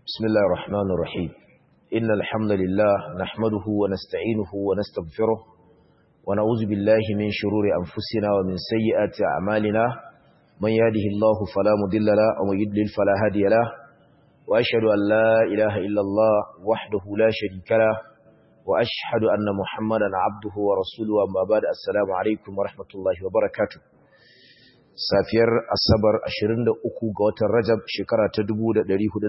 بسم الله الرحمن الرحيم إن الحمد لله نحمده ونستعينه ونستغفره ونعوذ بالله من شرور أنفسنا ومن سيئات أعمالنا من يهده الله فلا مضل له ومن يضلل فلا هادي له وأشهد أن لا إله إلا الله وحده لا شريك له وأشهد أن محمدا عبده ورسوله أما بعد السلام عليكم ورحمة الله وبركاته safiyar asabar 23 ga watan Rajab shekara ta 1445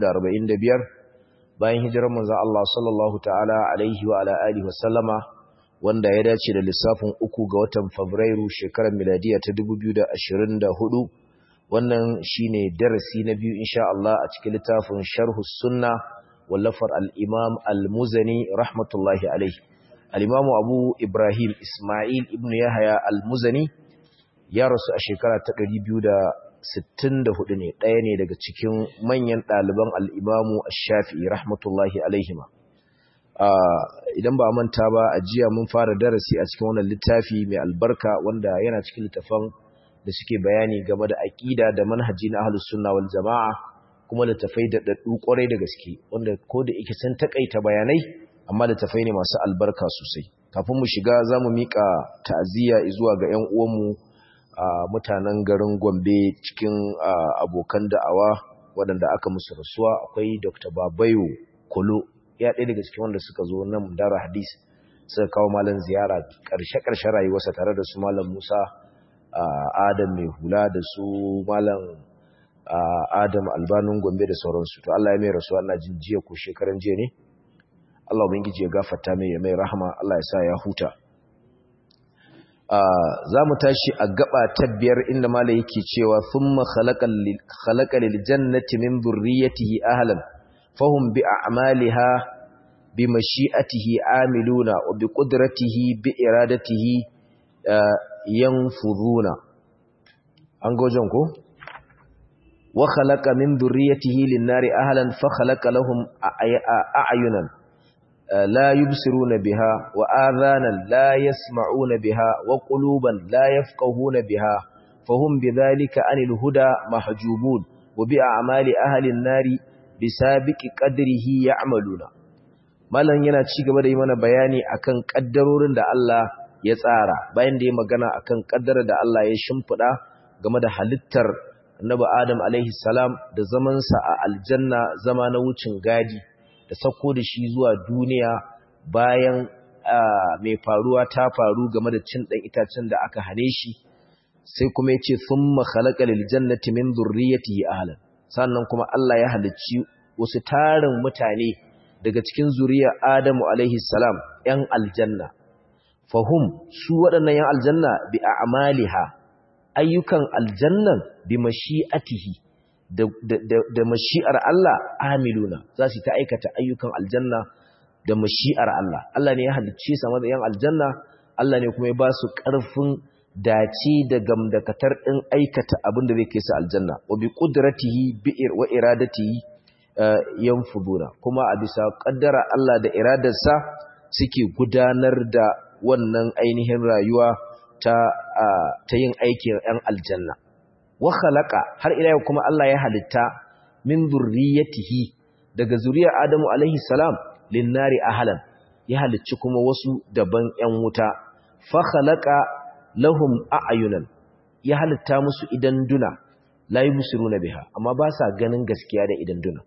bayan hijirar manzon Allah sallallahu ta'ala alaihi wa ala alihi wasallama wanda ya dace da lissafin 3 ga watan Fabrairu shekarar miladiya ta 2024 wannan shine darasi na biyu insha Allah a cikin littafin Sharhus Sunna wallafar al-Imam Al-Muzani rahmatullahi alaihi al-Imam Abu Ibrahim Ismail ibn Yahya Al-Muzani ya rasu a shekara ta 264 ne ɗaya ne daga cikin manyan ɗaliban al'imamu Ash-Shafi'i rahmatullahi alaihima. Idan ba manta ba a jiya mun fara darasi a cikin wannan littafi mai albarka wanda yana cikin littafan da suke bayani game da aƙida da manhaji na ahlus sunna wal jama'a kuma littafai da daddu ƙwarai da gaske wanda ko da yake sun takaita bayanai amma littafai ne masu albarka sosai. Kafin mu shiga zamu mika ta'aziyya zuwa ga ƴan uwanmu mutanen garin Gombe cikin abokan da'awa waɗanda aka musu rasuwa akwai Dr. Babayo Kolo ya ɗaya daga cikin wanda suka zo nan Dara Hadis suka kawo malam ziyara ƙarshe rayuwarsa tare da su malam Musa Adam mai hula da su malam Adam Albanun Gombe da sauransu to Allah ya mai rasuwa ina jin jiya ko shekaran jiya ne Allah ubangiji ya gafarta mai ya mai rahama Allah ya sa ya huta za mu tashi a gaba ta biyar inda malai yake cewa thumma khalaqa lil jannati min dhurriyyatihi ahlan fahum bi a'maliha bi mashi'atihi amiluna wa bi qudratihi bi iradatihi yanfuduna an gojon ko wa khalaqa min dhurriyyatihi lin nari ahlan fa khalaqa lahum a'yunan لا يبصرون بها وآذانا لا يسمعون بها وقلوبا لا يفقهون بها فهم بذلك عن الهدى محجوبون وبأعمال أهل النار بسابق قدره يعملون malan yana ci gaba da yi mana bayani akan kaddarorin da Allah ya tsara bayan da ya magana akan kaddarar da Allah ya shimfida game da halittar Annabi Adam alaihi salam da zaman sa a aljanna zama na wucin gadi da sako da shi zuwa duniya bayan mai faruwa ta faru game da cin ɗan itacen da aka hane shi sai kuma ya ce thumma khalaqa lil jannati min dhurriyyatihi ahlan sannan kuma Allah ya halicci wasu tarin mutane daga cikin zuriyar Adamu alaihi salam ƴan aljanna fahum su waɗannan ƴan aljanna bi a'maliha ayyukan aljannan bi mashi'atihi da mashi'ar Allah amiluna za su ta aikata ayyukan aljanna da mashi'ar Allah Allah ne ya halicce su da yan aljanna Allah ne kuma ya ba su ƙarfin dace da gamdakatar ɗin aikata abin da zai kai su aljanna wa bi qudratihi wa iradatihi yanfuduna kuma a bisa kaddara Allah da iradarsa suke gudanar da wannan ainihin rayuwa ta yin aikin yan aljanna wa khalaqa har ila yau kuma Allah ya halitta min zurriyatihi daga zuriyar Adamu alaihi salam linnari ahlan ya halicci kuma wasu daban ƴan wuta fa khalaqa lahum a'yunan ya halitta musu idan duna la yubsiruna biha amma ba sa ganin gaskiya da idan duna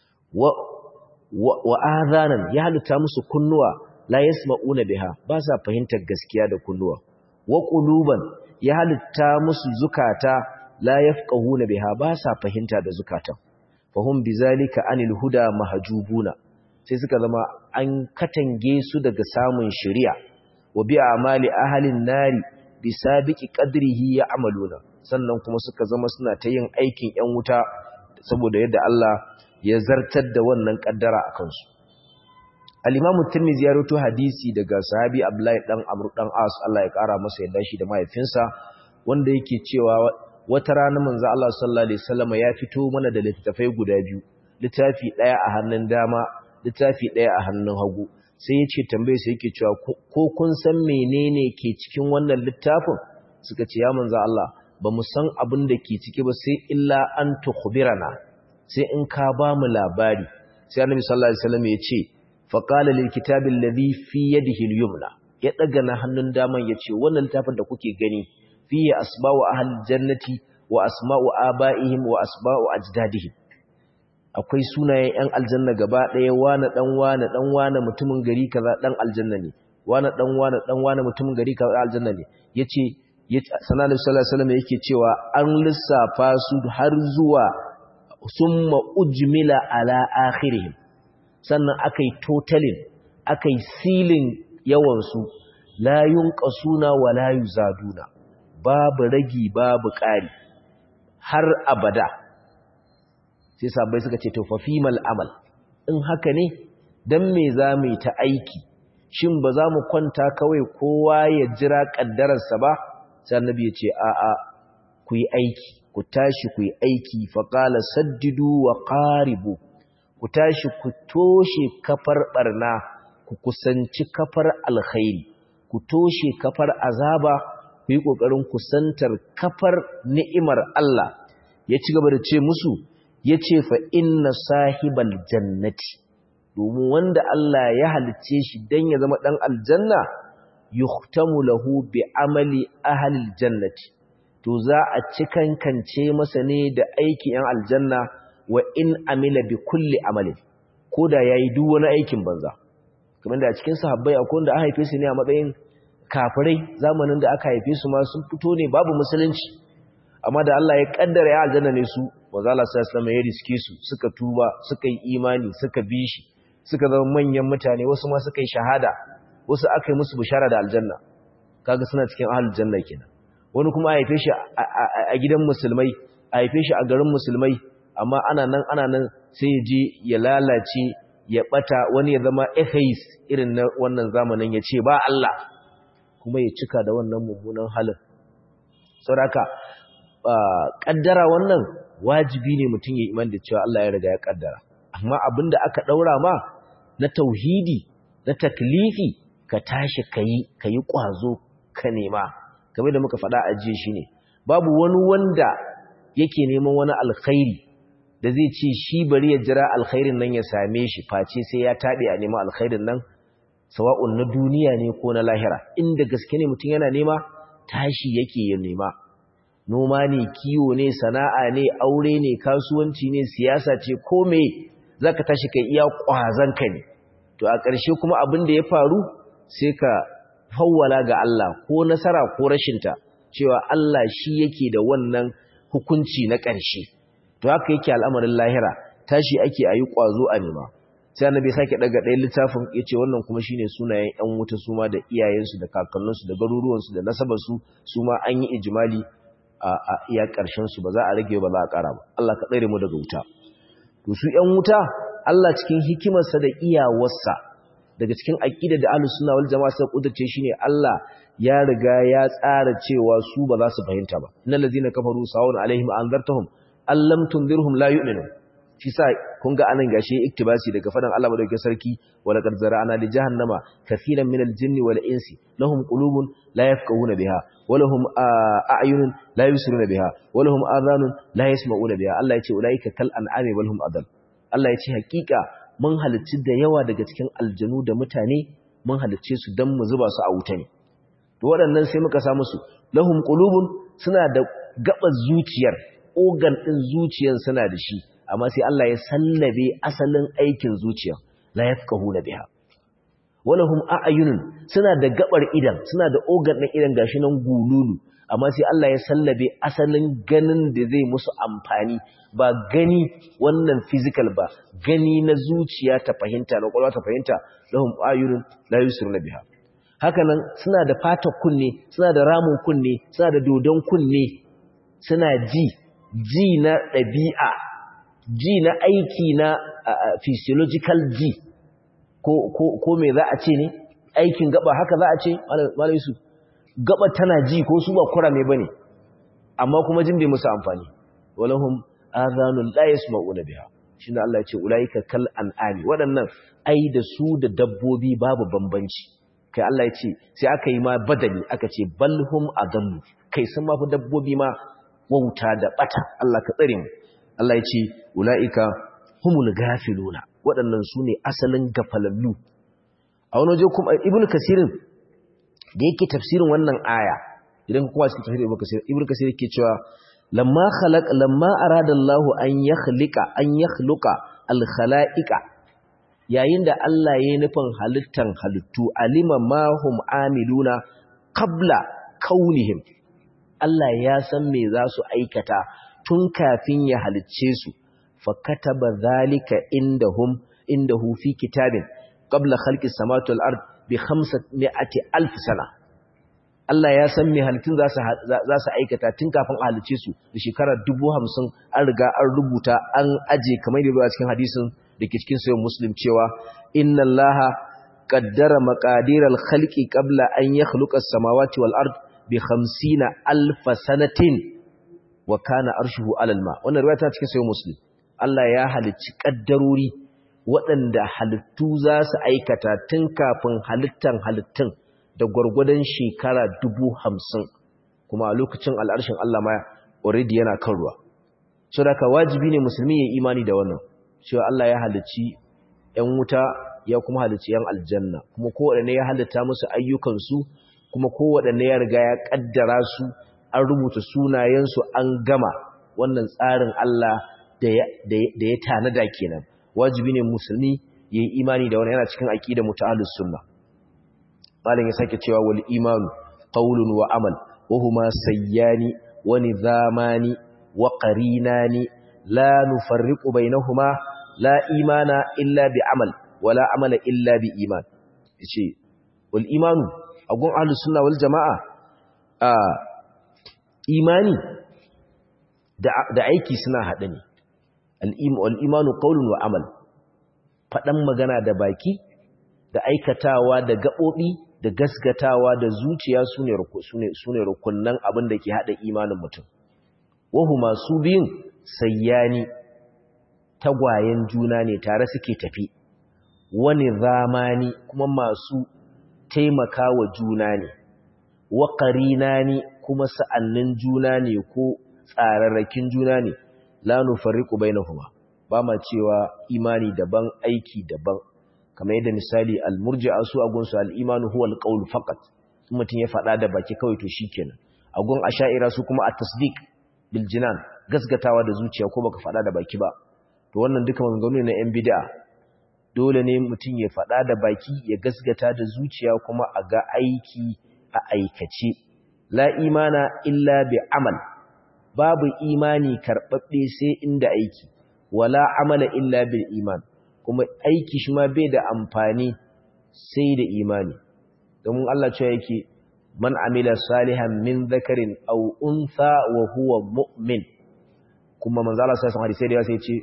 wa adhanan ya halitta musu kunnuwa la yasma'una biha ba sa fahimtar gaskiya da kunnuwa wa quluban ya halitta musu zukata la yafqahuna biha ba sa fahimta da zukatan fahum bizalika anil huda mahjubuna sai suka zama an katange su daga samun shari'a wa bi amali ahlin nari bisabiqi qadrihi ya'maluna sannan kuma suka zama suna ta yin aikin yan wuta saboda yadda Allah ya zartar da wannan kaddara akan su al-Imam Tirmidhi ya rawaito hadisi daga sahabi Abdullahi dan Amr dan As Allah ya kara masa yadda shi da mahaifinsa wanda yake cewa wata rana manzo Allah sallallahu alaihi wasallam ya fito mana da littafai guda biyu littafi daya a hannun dama littafi daya a hannun hagu sai yace tambaye sai yake cewa ko kun san menene ke cikin wannan littafin suka ce ya manzo Allah ba mu san abin da ke ciki ba sai illa an tukhbirana sai in ka ba mu labari sai annabi sallallahu alaihi wasallam ya ce fa qala lil kitabi alladhi fi yadihi al-yumna ya daga na hannun daman ya ce wannan littafin da kuke gani fiye asma'u ahli jannati wa asma'u aba'ihim wa asma'u ajdadihim akwai sunayen yan aljanna gaba daya wane mutumin gari kaza dan aljanna ne wane mutumin gari kaza aljanna ne yace sallallahu alaihi wasallam yake cewa an lissafa su har zuwa summa ujmila ala akhirihim sannan akai totalin akai silin yawan su la yunqasuna wa la yuzaduna babu ragi babu ƙari har abada sai sabai suka ce to fa fimal amal in haka ne dan me zamu yi ta aiki shin ba za mu kwanta kawai kowa ya jira kaddararsa ba sai annabi ya ce a'a ku yi aiki ku tashi ku yi aiki fa qala saddidu wa qaribu ku tashi ku toshe kafar barna ku kusanci kafar alkhairi ku toshe kafar azaba ku yi ƙoƙarin kusantar kafar ni'imar Allah ya ci gaba da ce musu ya ce fa inna sahibal jannati domin wanda Allah ya halicce shi dan ya zama ɗan aljanna yuhtamu lahu bi amali ahlil jannati to za a cikankance masa ne da aikin ‘yan aljanna wa in amila bi kulli amalin ko da ya yi duk wani aikin banza kamar da a cikin sahabbai akwai wanda aka haife su ne a matsayin kafirai zamanin da aka haife su ma sun fito ne babu musulunci amma da Allah ya kaddara ya aljanna ne su manzo Allah sallallahu alaihi wasallam ya riske su suka tuba suka yi imani suka bi shi suka zama manyan mutane wasu ma suka yi shahada wasu aka yi musu bishara da aljanna kaga suna cikin ahlul janna kenan wani kuma a haife shi a gidan musulmai a haife shi a garin musulmai amma ana nan sai ya je ya lalace ya bata wani ya zama atheist irin na wannan zamanin ya ce ba Allah kuma ya cika da wannan mummunan halin saboda kaddara wannan wajibi ne mutum ya iman da cewa Allah ya riga ya kaddara amma abinda aka daura ma na tauhidi na taklifi ka tashi kayi kwazo ka nema kamar da muka faɗa a jiya shine babu wani wanda yake neman wani alkhairi da zai ce shi bari ya jira alkhairin nan ya same shi face sai ya tabe a neman alkhairin nan sawa'un na duniya ne ko na lahira inda gaske ne mutum yana nema tashi yake ya nema noma ne kiwo ne sana'a ne aure ne kasuwanci ne siyasa ce ko me zaka tashi kai iya kwazan ka ne to a ƙarshe kuma abin da ya faru sai ka fawwala ga Allah ko nasara ko rashinta cewa Allah shi yake da wannan hukunci na ƙarshe to haka yake al'amarin lahira tashi ake ayi kwazo a nema sai annabi sake daga ɗayan littafin yace wannan kuma shine sunayen ƴan wuta suma da iyayensu da kakanninsu da garuruwansu da nasabarsu suma an yi ijmali a iya ƙarshen su ba za a rage ba za a ƙara ba Allah ka tsare mu daga wuta to su ƴan wuta Allah cikin hikimarsa da iyawarsa daga cikin aqida da ahlus sunna wal jamaa sai kudurce shine Allah ya riga ya tsara cewa su ba za su fahimta ba innal ladzina kafaru sawun alaihim anzartahum allam tunzirhum la yu'minun shi sa kun ga anan gashi iktibasi daga fadan Allah madaukakin sarki wala qad zara'ana li jahannama kaseeran min al-jinni wal insi lahum qulubun la yafqahuna biha wa lahum a'yunun la yubsiruna biha wa lahum adhanun la yasma'una biha Allah yace ulaika kal an'ami bal hum adall Allah yace hakika mun halicci da yawa daga cikin aljanu da mutane mun halicce su dan mu zuba su a wuta ne to waɗannan sai muka sa musu lahum qulubun suna da gabar zuciyar organ din zuciyar suna da shi amma sai Allah ya sallabe asalin aikin zuciya la yafqahuna biha walahum a'yunun suna da gabar idan suna da organ din idan gashi nan gululu amma sai Allah ya sallabe asalin ganin da zai musu amfani ba gani wannan physical ba gani na zuciya ta fahimta na kwalwa ta fahimta lahum a'yunun la yusiruna biha haka nan suna da fatar kunne suna da ramun kunne suna da dodon kunne suna ji na ɗabi'a ji na aiki na physiological ji ko me za a ce ne aikin gaba haka za a ce malai su gaba tana ji ko su ba kurame bane amma kuma jin bai musu amfani walahum azanul la yasma'una biha shine Allah ya ce ulaika kal an'ami waɗannan ai da su da dabbobi babu bambanci kai Allah ya ce sai aka yi ma badali aka ce balhum adallu kai sun ma fi dabbobi ma wauta da bata Allah ka tsare mu Allah ya ce ula'ika humul gafiluna waɗannan su ne asalin gafalallu. A wani waje kuma Ibn Kasirin da yake tafsirin wannan aya, idan kuma cikin tafsirin Ibn Kasir yake cewa lamma arada Allah an yakhluqa al-khala'iqa, yayin da Allah ya nufin halittan halittu, alima ma hum amiluna qabla kaunihim, Allah ya san me za su aikata tun kafin ya halicce su, fa kataba zalika indahu fi kitabin qabla khalqis samawati wal ard bi 500,000 sana. Allah ya san me halittun za su aikata tun kafin a halicce su da shekara 50,000 an riga an rubuta an aje, kamar da cikin hadisin da ke cikin sahih Muslim cewa inna Allaha qaddara maqadiral khalqi qabla an yakhluqa as-samawati wal ard bi 50,000 sanatin wa kana arshuhu 'alal ma. Wannan riwaya ta cikin sahih Muslim. Allah ya halicci kaddarori waɗanda halittu za su aikata tun kafin halittun da gwargwadon shekara 50,000, kuma a lokacin al'arshin Allah ma already yana kan ruwa. So da ka wajibi ne musulmi ya imani da wannan, cewa Allah ya halicci ‘yan wuta ya kuma halicci ‘yan aljanna, kuma kowaɗanne ya halitta musu ayyukansu, kuma kowaɗanne ya riga ya ƙaddara su, an rubuta sunayensu an gama. Wannan tsarin Allah da ya tanada kenan. Wajibi ne musulmi ya yi imani da wannan, yana cikin aqidar muta'allus sunna. Malin ya sake cewa wal imanu qawlun wa amal wa huma sayyani wa nizamani wa qarinani la nufarriqu bainahuma, la imana illa bi amal wa la amala illa bi iman. Yace wal imanu agun ahlus sunna wal jamaa, imani da aiki suna hade ne. Al imanu qawlun wa amal, fadan magana da baki da aikatawa da gabobi da gaskatawa da zuciya sune rukunnan abin da ke hada imanin mutum. Wahuma su biyun sayyani, tagwayen juna ne, tare suke tafi. Wani zamani, kuma masu taimakawa juna ne. Wa qarinani, kuma sa'annin juna ne ko tsararrakin juna ne. La nufarriqu bainahuma, ba ma cewa imani daban aiki daban. Kamar yadda misali al-murji'a su agunsu al-imanu huwa al-qawl faqat, mutum ya faɗa da baki kawai to shikenan. Agun asha'ira su kuma at-tasdiq bil jinan, gaskatawa da zuciya ko baka faɗa da baki ba. To wannan duka maganganu ne na yan bid'a. Dole ne mutum ya faɗa da baki, ya gaskata da zuciya, kuma a ga aiki a aikace. La imana illa bi amal, babu imani karɓaɓɓe sai inda aiki. Wala amala illa bil iman, kuma aiki shi ma bai da amfani sai da imani. Domin Allah cewa yake man amila salihan min dhakarin aw untha wa huwa mu'min. Kuma manzo Allah sai hadisi da sai ce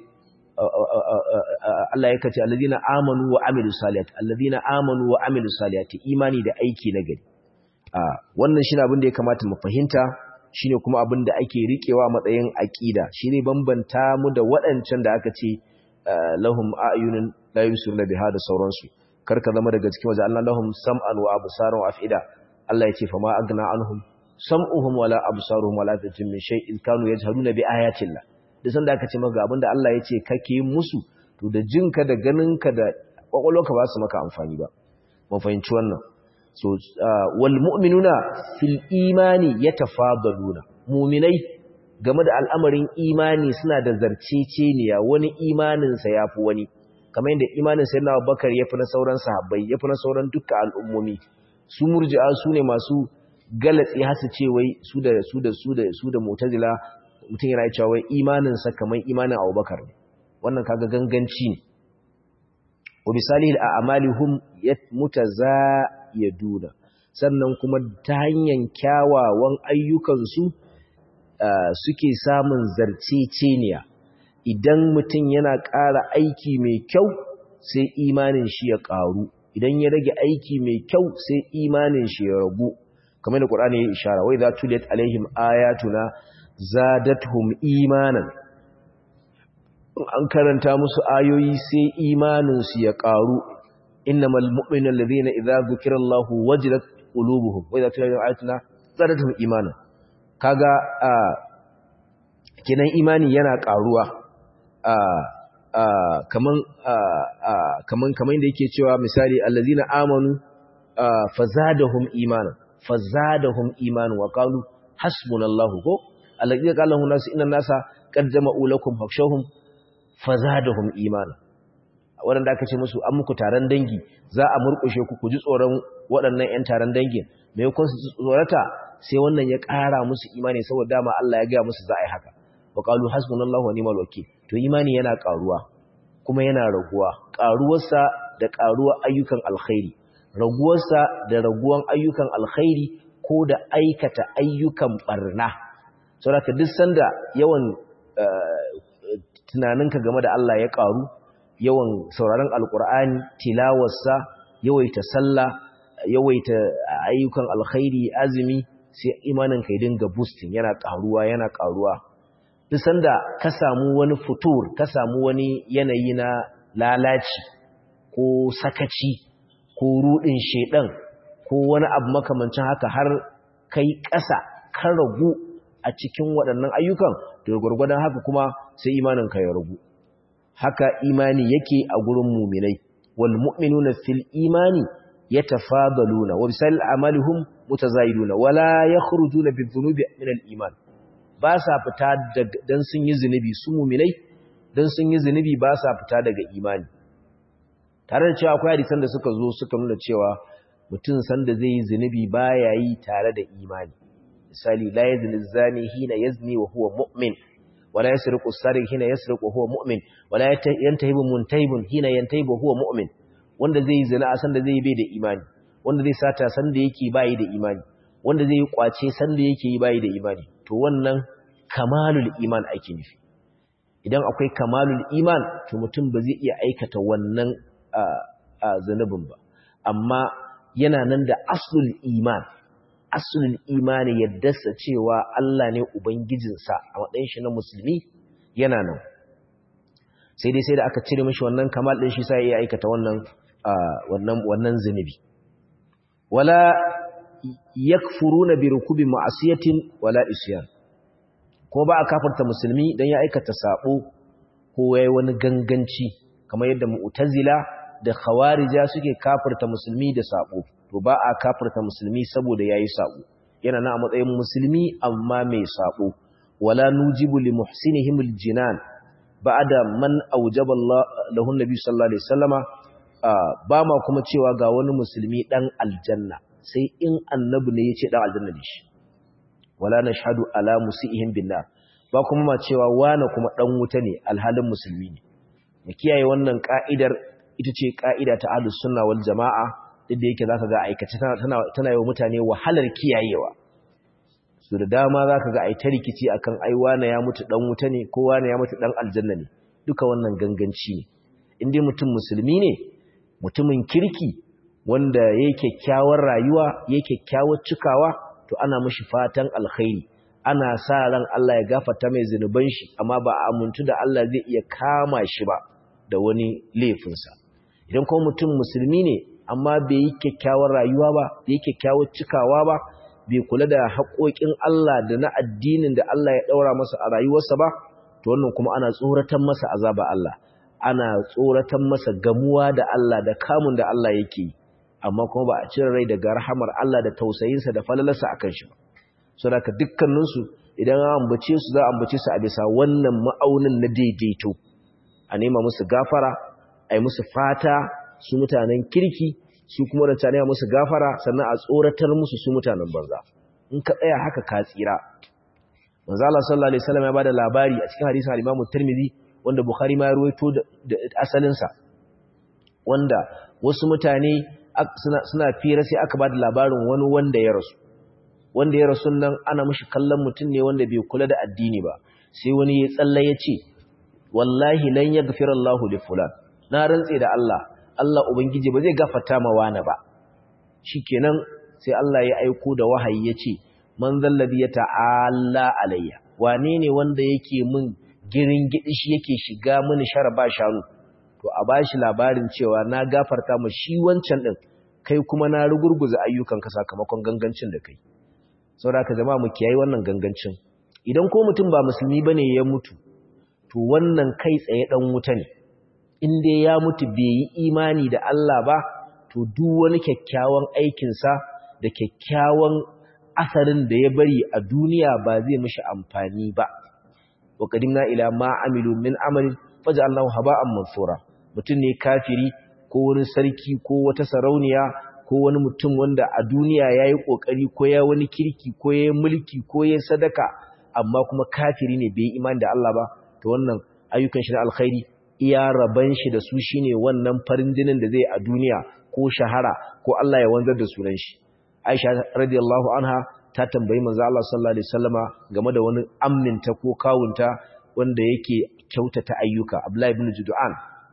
Allah yake ce alladhina amanu wa amilus salihati, alladhina amanu wa amilus salihati, imani da aiki na gari. Wannan shine abin da ya kamata mu fahimta, shine kuma abin da ake rikewa matsayin aqida. Shine bambanta mu da waɗancan da aka ce lahum a'yunun la yusiruna biha da sauransu. Karka zama daga cikin waje Allah lahum sam'an wa absaran wa af'ida. Allah yace fa ma agna anhum sam'uhum wala absaruhum wala tajim min shay'in kanu yajhaduna bi ayatillah. Da sanda aka ce maka abinda Allah yace kake musu, to da jinka da ganinka da kwakwalwarka ba su maka amfani ba. Mun fahimci wannan. So wal mu'minuna fil imani yatafadaluna. Mu'minai game da al'amarin imani suna da zarceceniya, wani imaninsa ya fi wani, kamar yadda imanin sayyidina Abubakar ya fi na sauran sahabbai, ya fi na sauran dukkan al'ummomi. Su murji'a su ne masu galatsi hasu ce wai su da mu'tazila, mutum yana cewa wai imaninsa kamar imanin Abubakar ne. Wannan kaga ganganci ne. Wa misali al'amalihum mutazayiduna, sannan kuma ta hanyar kyawawan ayyukansu suke samun zarceceniya. Idan mutum yana ƙara aiki mai kyau sai imanin shi ya ƙaru, idan ya rage aiki mai kyau sai imanin shi ya ragu, kamar da Qur'ani ya ishara wa idza tuliyat alaihim ayatuna zadatuhum imanan. An karanta musu ayoyi sai imanin su ya ƙaru. Innamal mu'minuna alladhina idza dhukirallahu wajilat qulubuhum wa idza tuliyat ayatuna zadatuhum imanan. Kaga kenan imani yana karuwa. kaman da yake cewa misali allazina amanu fazadahum imanan wa qalu hasbunallahu ko allazina qala lahum nas inna nasa qad jama'u lakum fakhshawhum fazadahum imanan waɗanda aka ce musu an muku taron dangi za a murƙushe ku ji tsoron waɗannan 'yan taron dangin maimakon su tsorata sai wannan ya ƙara musu imani saboda dama Allah ya gaya musu za a yi haka wa qalu hasbunallahu wa ni'mal wakeel to imani yana ƙaruwa kuma yana raguwa ƙaruwarsa da ƙaruwar ayyukan alkhairi raguwarsa da raguwan ayyukan alkhairi ko da aikata ayyukan barna saboda duk sanda yawan tunaninka game da Allah ya ƙaru yawan sauraron alkur'ani tilawarsa yawaita sallah yawaita ayyukan alkhairi azumi sai imanin ka dinga boosting yana karuwa duk sanda ka samu wani futur ka samu wani yanayi na lalaci ko sakaci ko rudin shedan ko wani abu makamancin haka har kai ƙasa ka ragu a cikin waɗannan ayyukan to gurgurdan haka kuma sai imanin ka ya ragu haka imani yake a gurin mu'minai wal mu'minuna fil imani yatafadaluna wa bisal amalihum mutazayiduna wala yakhrujuna bidhunubi min al iman ba sa fita dan sun yi zinubi su mu'minai dan sun yi zinubi ba sa fita daga imani tare da cewa akwai hadisan da suka zo suka nuna cewa mutum sanda zai yi zinubi baya yi tare da imani misali la yazni zani hina yazni wa huwa mu'min ولا يسرق السارق هنا يسرق وهو مؤمن ولا ينتهب منتهب هنا ينتهب وهو مؤمن wanda zai zina san da zai bai da imani wanda zai sata san da yake bai da imani wanda zai kwace san da yake yi bai da imani to wannan kamalul iman ake nufi idan akwai kamalul iman to mutum ba zai iya aikata wannan zanubin ba amma yana nan da aslul iman asulul imani yaddarsa cewa Allah ne ubangijinsa a matsayin shi na musulmi yana nan sai da aka cire mishi wannan kamal din shi sai ya aikata wannan zinubi wala yakfuruna bi rukubi ma'asiyatin wala isyan ko ba a kafirta musulmi dan ya aikata sabo ko yayi wani ganganci kamar yadda mu'tazila da khawarija suke kafirta musulmi da sabo to ba a kafirta musulmi saboda yayi sabo yana na a matsayin musulmi amma mai sabo wala nujibu li muhsinihim aljinan ba'da man awjaba Allah lahu nabi sallallahu alaihi wasallama ba ma kuma cewa ga wani musulmi dan aljanna sai in annabi ne yace dan aljanna ne shi wala nashhadu ala musiihim binnar ba kuma ma cewa wani kuma dan wuta ne alhalin musulmi ne mu kiyaye wannan ka'idar ita ce ka'ida ta ahlus sunna wal jamaa duk da yake zaka ga aikace tana yi wa mutane wahalar kiyayewa su da dama zaka ga ai ta rikici akan ai wani ya mutu dan wuta ne ko wani ya mutu dan aljanna ne duka wannan ganganci ne in dai mutum musulmi ne mutumin kirki wanda yake kyakkyawar rayuwa yake kyakkyawar cikawa to ana mishi fatan alkhairi ana sa ran Allah ya gafarta mai zinuban shi amma ba a amuntu da Allah zai iya kama shi ba da wani laifinsa idan kuma mutum musulmi ne amma bai yi kyakkyawar rayuwa ba bai yi kyakkyawar cikawa ba bai kula da haƙoƙin Allah da na addinin da Allah ya ɗaura masa a rayuwarsa ba to wannan kuma ana tsoratan masa azaba Allah ana tsoratan masa gamuwa da Allah da kamun da Allah yake yi amma kuma ba a cire rai daga rahamar Allah da tausayinsa da falalarsa akan shi ba saboda dukkaninsu idan an ambace su za a ambace su a bisa wannan ma'aunin na daidaito a nema musu gafara a yi musu fata su mutanen kirki su kuma da taniya musu gafara sannan a tsoratar musu su mutanen banza in ka tsaya haka ka tsira manzo Allah sallallahu alaihi wasallam ya bada labari a cikin hadisin al-Imam Tirmidhi wanda Bukhari ma ya ruwaito da asalin sa wanda wasu mutane suna fira sai aka bada labarin wani wanda ya rasu nan ana mishi kallon mutum ne wanda bai kula da addini ba sai wani ya tsalla ya ce wallahi lan yaghfirallahu li fulan na rantse da Allah ubangiji ba zai gafarta ma wani ba shikenan sai Allah ya aiko da wahayi ya ce man zallabi ya ta'alla alayya wane ne wanda yake min girin gidishi yake shiga mini sharaba shanu to a bashi labarin cewa na gafarta ma shi wancan din kai kuma na rugurguza ayyukanka sakamakon gangancin da kai saboda ka jama'a mu kiyaye wannan gangancin idan ko mutum ba musulmi bane ya mutu to wannan kai tsaye dan wuta ne in dai ya mutu bai yi imani da Allah ba to duk wani kyakkyawan aikinsa da kyakkyawan asarin da ya bari a duniya ba zai mishi amfani ba. Wa qadimna ila ma amilu min amalin faj'alnahu haba'an mansura. Mutum ne kafiri ko wani sarki ko wata sarauniya ko wani mutum wanda a duniya yayi kokari ko ya wani kirki ko ya mulki ko ya sadaka amma kuma kafiri ne bai imani da Allah ba, to wannan ayyukan shi na alkhairi iya raban shi da su shine wannan farin jinin da zai a duniya ko shahara ko Allah ya wanzar da sunan shi. Aisha radiyallahu anha ta tambayi manzo Allah sallallahu alaihi wasallama game da wani amminta ko kawunta wanda yake kyautata ayyuka. Abdullah ibn Judu'an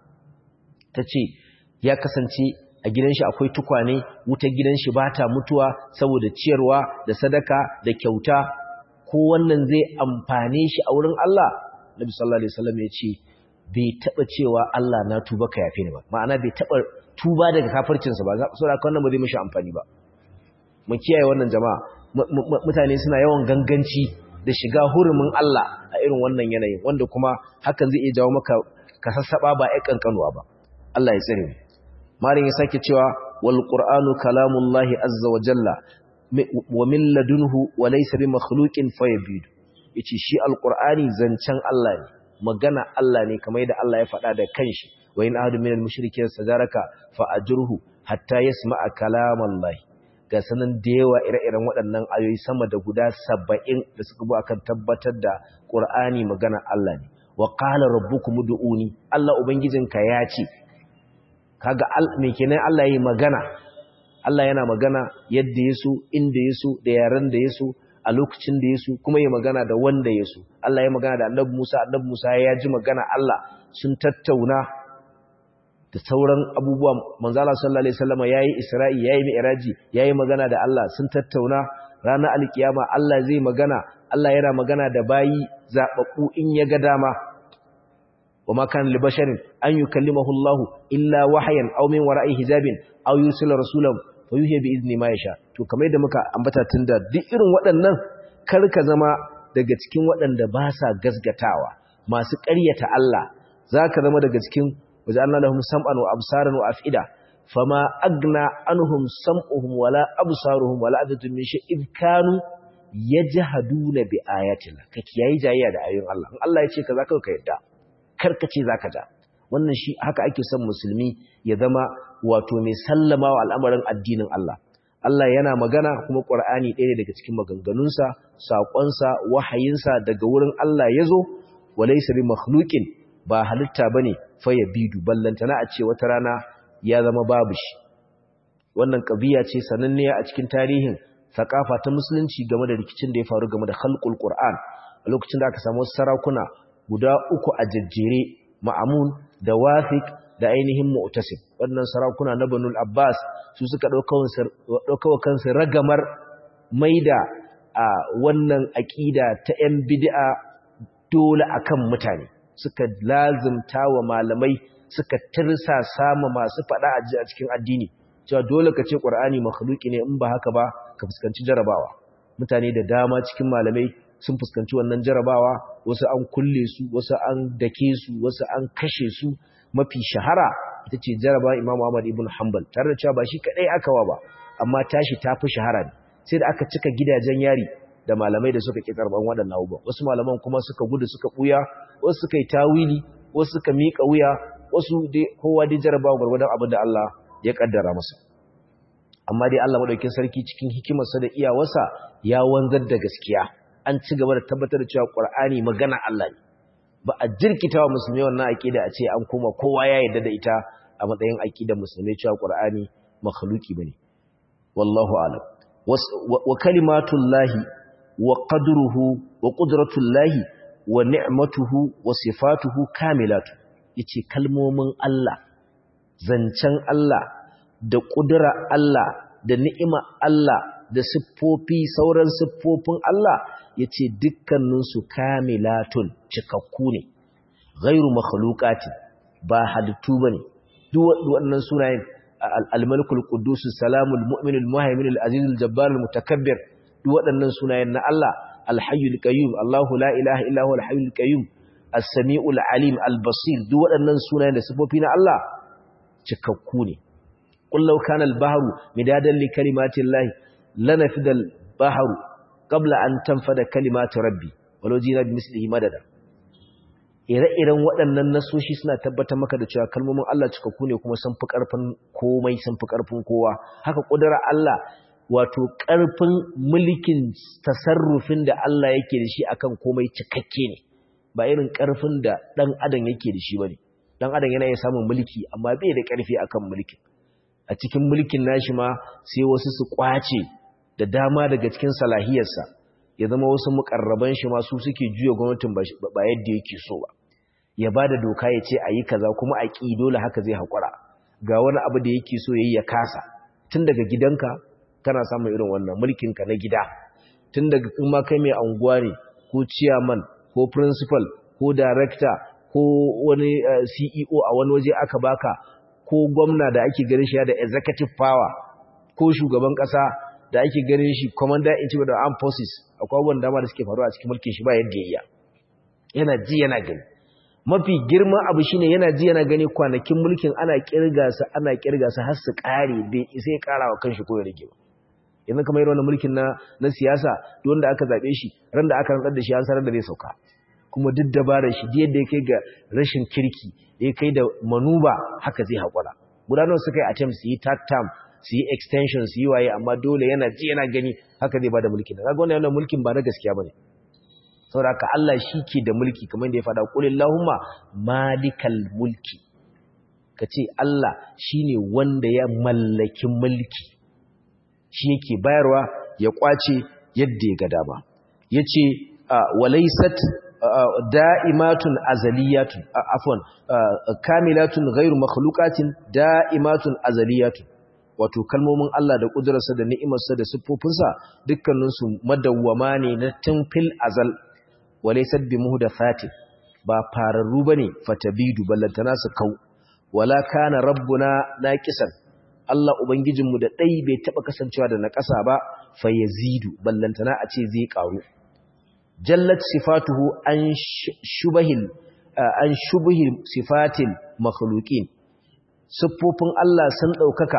tace ya kasance a gidan shi akwai tukwane, wutar gidan shi bata mutuwa saboda ciyarwa da sadaka da kyauta, ko wannan zai amfane shi a wurin Allah. Nabi sallallahu alaihi wasallam ya ce bai taba cewa Allah na tuba ka yafe ni ba, ma'ana bai taba tuba daga kafircinsa ba, saboda wannan ba zai mishi amfani ba. Mu kiyaye wannan jama'a, mutane suna yawan ganganci da shiga hurumin Allah a irin wannan yanayin, wanda kuma hakan zai iya jawo maka kasassaba ba ai kankanuwa ba. Allah ya tsare mu. Marin ya sake cewa wal qur'anu kalamullahi azza wa jalla wa min ladunhu wa laysa bi makhluqin fayabid. Yace shi alqur'ani zancen Allah ne, magana Allah ne kamar yadda Allah ya faɗa da kanshi, wa in ahadu minal mushrikeena sajaraka fa ajruhu hatta yasma'a kalamallahi. Ga sanan da yawa ire-iren waɗannan ayoyi sama da guda 70 da suka bu akan tabbatar da Qur'ani magana Allah ne. Wa qala rabbukum ud'uni, Allah ubangijinka ya ce. Kaga me kenan Allah yayi magana? Allah yana magana yadda yaso, inda yaso, da yaran da yaso, a lokacin da yaso, kuma yayi magana da wanda yaso. Allah yayi magana da Annabi Musa ya ji magana Allah, sun tattauna da sauran abubuwa. Manzo Allah sallallahu alaihi wasallam yayi Isra'i, yayi Mi'raji, yayi magana da Allah, sun tattauna. Ranar alkiyama Allah zai magana, Allah yana magana da bayi zababbu in ya ga dama. وما كان لبشر أن يكلمه الله إلا وحيا أو من وراء حجاب أو يرسل رسولا فيوحي بإذن ما يشاء. To kamar yadda muka ambata tunda duk irin waɗannan karka zama daga cikin waɗanda ba sa gasgatawa, masu ƙaryata Allah. Zaka zama daga cikin waja'alna lahum sam'an wa absaran wa af'ida fama agna anhum sam'uhum wala absaruhum wala adatun min shay'in kanu yajhaduna bi ayatina. Ka kiyayi jayayya da ayoyin Allah. In Allah ya ce kaza ka yadda, karkace zaka ja. Wannan shi haka ake son musulmi ya zama wato mai sallama wa al'amarin addinin Allah. Allah yana magana kuma Qur'ani ɗaya daga cikin maganganunsa, saƙonsa, wahayinsa daga wurin Allah yazo, walaysa bi makhluqin, ba halitta bane fa yabidu, ballantana a ce wata rana ya zama babu shi. Wannan qadiya ce sananniya a cikin tarihin sakafa ta musulunci game da rikicin da ya faru game da khalqul Qur'an. A lokacin da aka samu sarakuna guda uku a jajjere, Ma'amun da Wathiq da ainihin Mu'tasim. Wannan sarakuna na Banu Abbas su suka dauka kansu ragamar maida a wannan aqida ta ƴan bid'a dole akan mutane. Suka lazimta wa malamai, suka tirsa sama masu fada a cikin addini cewa dole ka ce Qur'ani makhluki ne, in ba haka ba ka fuskanci jarabawa. Mutane da dama cikin malamai sun fuskanci wannan jarabawa, wasu an kulle su, wasu an dake su, wasu an kashe su. Mafi shahara ita ce jarabawa Imam Ahmad ibn Hanbal, tare da cewa ba shi kadai aka wa ba, amma tashi tafi shahara ne. Sai da aka cika gidajen yari da malamai da suka ki karban waɗannan abubuwa. Wasu malaman kuma suka gudu suka buya, wasu suka yi tawili, wasu suka miƙa wuya, wasu dai kowa dai jarabawa gurgurdan abin da Allah ya kaddara masa. Amma dai Allah madaukakin sarki cikin hikimarsa da iyawarsa ya wanzar da gaskiya. An ci gaba da tabbatar da cewa Qur'ani magana Allah ne. Ba a jirkitawa musulmi wannan aqida a ce an koma kowa ya yarda da ita a matsayin aqidar musulmi cewa Qur'ani makhluki bane. Wallahu a'lam. Wa kalimatullahi wa qadruhu wa qudratullahi wa ni'matuhu wa sifatuhu kamilatu. Yace kalmomin Allah, zancen Allah, da kudura Allah, da ni'ima Allah, da siffofi, sauran siffofin Allah, yace dukkaninsu kamilatun, cikakku ne, ghairu makhluqati, ba halittu bane. Duk wannan sunayen al-malikul quddus salamul mu'minul muhaiminul azizul jabbarul mutakabbir, duk waɗannan sunayen na Allah, al-hayyul qayyum, Allahu la ilaha illa huwal hayyul qayyum, as-sami'ul alim al-basir duk waɗannan sunayen da sifofi na Allah cikakku ne qul law kana al-bahru midadan li kalimatillahi lanafida al-bahru qabla an tanfada kalimatu rabbi walau jina bi mislihi madada ire-iren waɗannan nasoshi suna tabbatar maka da cewa kalmomin Allah cikakku ne kuma sun fi ƙarfin komai sun fi ƙarfin kowa haka ƙudurar Allah wato ƙarfin mulkin tasarrufin da Allah yake da shi akan komai cikakke ne ba irin ƙarfin da ɗan adam yake da shi bane ɗan adam yana iya samun mulki amma bai da ƙarfi akan mulkin a cikin mulkin nashi ma sai wasu su kwace da dama daga cikin salahiyarsa ya zama wasu mukarraban shi ma su suke juya gwamnatin ba yadda yake so ba ya bada doka ya ce ayi kaza kuma a ƙi dole haka zai haƙura ga wani abu da yake so yayi ya kasa tun daga gidanka kana samun irin wannan mulkin ka na gida tun daga kuma kai mai anguwa ne ko chairman ko principal ko director ko wani CEO a wani waje aka baka ko gwamna da ake ganin shi da executive power ko shugaban kasa da ake ganin shi commander in chief of the armed forces akwai abubuwan dama da suke faruwa a cikin mulkin shi ba yadda ya yana ji yana gani mafi girman abu shine yana ji yana gani kwanakin mulkin ana kirga su har su kare bai sai karawa kanshi ko ya rage ba yanzu kamar irin wannan mulkin na siyasa duk wanda aka zabe shi ran da aka rantsar da shi an sanar da zai sauka kuma duk dabarar shi da yadda ya kai ga rashin kirki ya kai da manuba haka zai haƙura gudanar suka yi attempt su yi third term su yi extension su yi waye amma dole yana ji yana gani haka zai bada mulkin kaga wannan mulkin ba na gaskiya bane saboda haka Allah shi ke da mulki kamar da ya faɗa qul illahumma malikal mulki kace Allah shine wanda ya mallaki mulki shi yake bayarwa ya kwace yadda ya ga dama yace walaysat da'imatun azaliyatun afwan kamilatun ghairu makhluqatin da'imatun azaliyatun wato kalmomin Allah da kudurarsa da ni'imarsa da siffofinsa dukkaninsu madawwama ne na tunfil azal walaysat bi muhdathatin ba fararru bane fatabidu ballantana su kau wala kana rabbuna naqisan Allah ubangijinmu da dai bai taba kasancewa da naƙasa ba fayazidu ballantana a ce zai karu jallat sifatuhu an shubhil sifatil makhluqin siffofin Allah sun ɗaukaka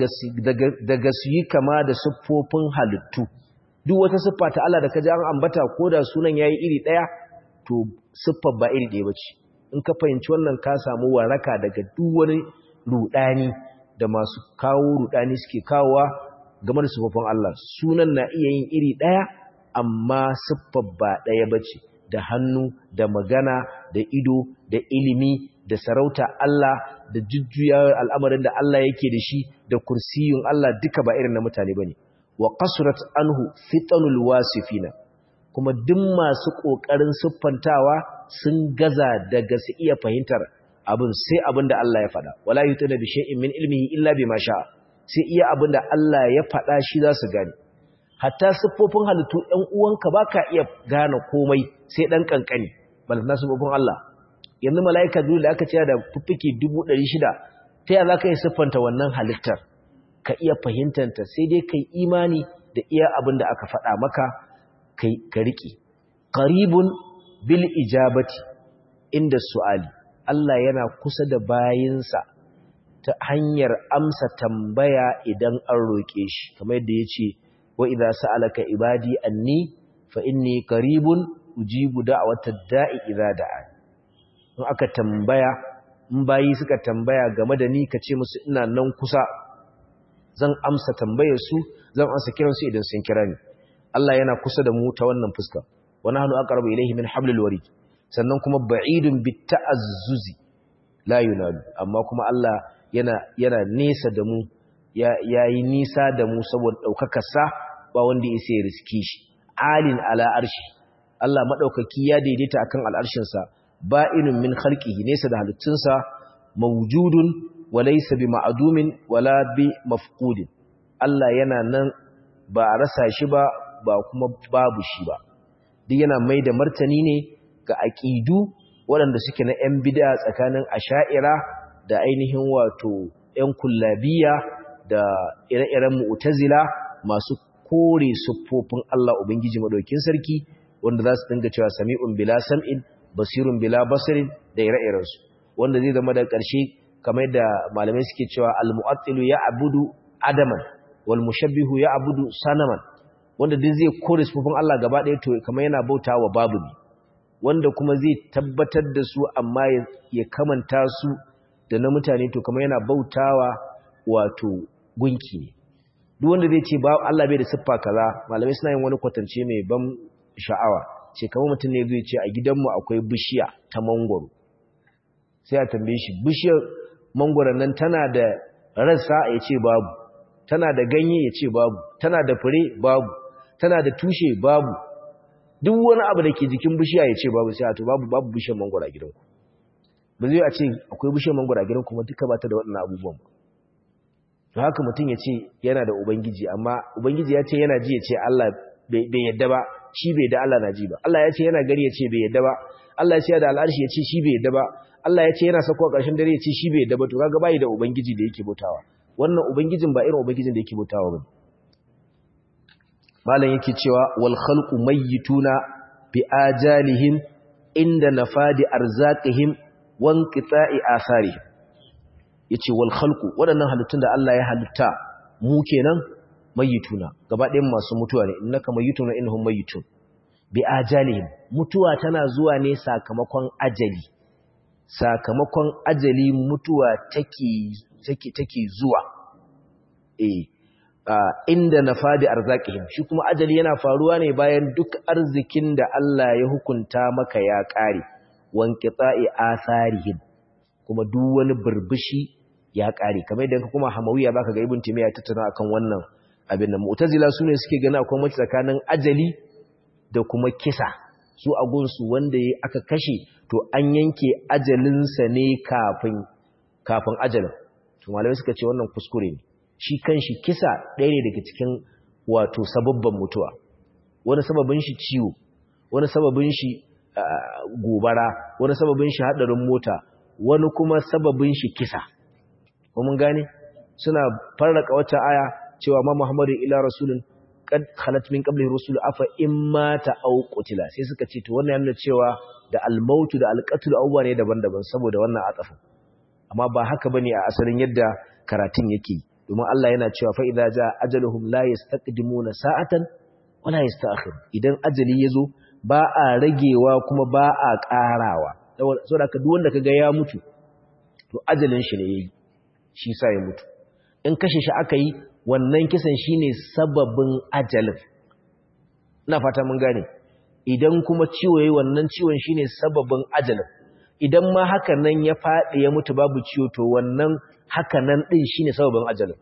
daga su yi kama da siffofin halittu duk wata siffa ta Allah da ka ji an ambata ko da sunan yayi iri ɗaya to siffar ba iri ɗaya bace in ka fahimci wannan ka samu waraka daga duk wani rudani da masu kawo rudani suke kawowa game da siffofin Allah sunan na iya yin iri ɗaya amma siffar ba ɗaya bace da hannu da magana da ido da ilimi da sarauta Allah da jujjuyawar al'amarin da Allah yake da shi da kursiyun Allah duka ba irin na mutane bane wa qasrat anhu fitanul wasifina kuma duk masu kokarin siffantawa sun gaza daga su iya fahimtar abin sai abin da Allah ya faɗa wala yutana bi shay'in min ilmihi illa bima sha sai iya abin da Allah ya faɗa shi za su gane hatta siffofin halittu ɗan uwanka baka iya gane komai sai ɗan kankani balantana siffofin Allah yanzu mala'ika biyu da aka ce da fuffike 600 ta yaya za ka yi siffanta wannan halittar ka iya fahimtanta sai dai kai imani da iya abin da aka faɗa maka ka riƙe qaribun bil ijabati inda su'ali Allah yana kusa da bayinsa ta hanyar amsa tambaya idan an roƙe shi kamar yadda ya ce wa idza sa'alaka ibadi anni fa inni qaribun ujibu da'watad da'i idza da'ani in aka tambaya in bayi suka tambaya game da ni ka ce musu ina nan kusa zan amsa tambayar su zan amsa kiran su idan sun kira ni Allah yana kusa da mu ta wannan fuska wa nahnu aqrabu ilayhi min hablil warid sannan kuma ba'idun bit ta'azzuzi la yunalu amma kuma Allah yana nesa da mu yayi nisa da mu saboda daukakar sa ba wanda yake sai riski shi alin ala arshi Allah madaukaki ya daidaita akan al'arshin sa ba'inun min khalqihi nesa da halittunsa mawjudun wa laysa bi ma'dumin wala bi mafqudin Allah yana nan ba a rasa shi ba ba kuma babu shi ba duk yana mai da martani ne ga aqidu waɗanda suke na ƴan bid'a tsakanin asha'ira da ainihin wato ƴan kullabiya da ire-iren mu'tazila masu kore siffofin Allah ubangiji madaukin sarki wanda za su dinga cewa sami'un bila sam'in basirun bila basirin da ire-irensu wanda zai zama da ƙarshe kamar da malamai suke cewa al-mu'attilu ya'budu adaman wal mushabbihu ya'budu sanaman wanda duk zai kore sifofin Allah gaba ɗaya to kamar yana bautawa babu ne wanda kuma zai tabbatar da su amma ya kamanta su da na mutane to kamar yana bautawa wato gunki ne duk wanda zai ce ba Allah bai da siffa kaza malamai suna yin wani kwatance mai ban sha'awa ce kamar mutum ne zai ce a gidanmu akwai bishiya ta mangoro sai a tambaye shi bishiyar mangoron nan tana da rassa ya ce babu tana da ganye ya ce babu tana da fure babu tana da tushe babu duk wani abu da ke jikin bishiya ya ce babu sai a to babu bishiyar mangoro a gidanku ba zai a ce akwai bishiyar mangoro a gidanku kuma duka ba ta da waɗannan abubuwan ba to haka mutum ya ce yana da ubangiji amma ubangiji ya ce yana ji ya ce Allah bai yadda ba shi bai da Allah na ji ba Allah ya ce yana gari ya ce bai yadda ba Allah ya ce da al'arshi ya ce shi bai yadda ba Allah ya ce yana sako a ƙarshen dare ya ce shi bai yadda ba to kaga bai da ubangiji da yake bautawa wannan ubangijin ba irin ubangijin da yake bautawa ba malam yake cewa wal khalqu mayyituna bi ajalihim inda nafadi arzaqihim wa inqita'i atharihim yace wal khalqu wadannan halittun da Allah ya halitta mu kenan mayyituna gaba ɗayan masu mutuwa ne innaka mayyituna innahum mayyitun bi ajalihim mutuwa tana zuwa ne sakamakon ajali mutuwa take zuwa inda nafadi arzaqihim shi kuma ajali yana faruwa ne bayan duk arzikin da Allah ya hukunta maka ya kare wanqita'i atharihim kuma duk wani burbushi ya kare kamar idan kuma hamawiya baka ga ibn timiya tattauna akan wannan abin nan mu'tazila sune suke gani akwai mace tsakanin ajali da kuma kisa su a gunsu wanda aka kashe to an yanke ajalinsa ne kafin ajalin to malamai suka ce wannan kuskure ne shi kanshi kisa ɗaya ne daga cikin wato sababban mutuwa wani sababin shi ciwo wani sababin shi gobara wani sababin shi hadarin mota wani kuma sababin shi kisa mun gane suna farraka wata aya cewa ma Muhammadu ila rasulun kad khalat min qablihi rusul afa imma ta aw qutila sai suka ce to wannan yana cewa da al-maut da al-qatl abuwa ne daban-daban saboda wannan atafin amma ba haka bane a asalin yadda karatun yake domin Allah yana cewa fa idza jaa ajaluhum la yastaqdimuna sa'atan wala yasta'khir idan ajali yazo ba a ragewa kuma ba a karawa saboda duk wanda kaga ya mutu to ajalin shi ne yayi shi sa ya mutu in kashe shi aka yi wannan kisan shine sababin ajalin ina fata mun gane idan kuma ciwo yayi wannan ciwon shine sababin ajalin idan ma haka nan ya fadi ya mutu babu ciwo to wannan haka nan din shine sababin ajalin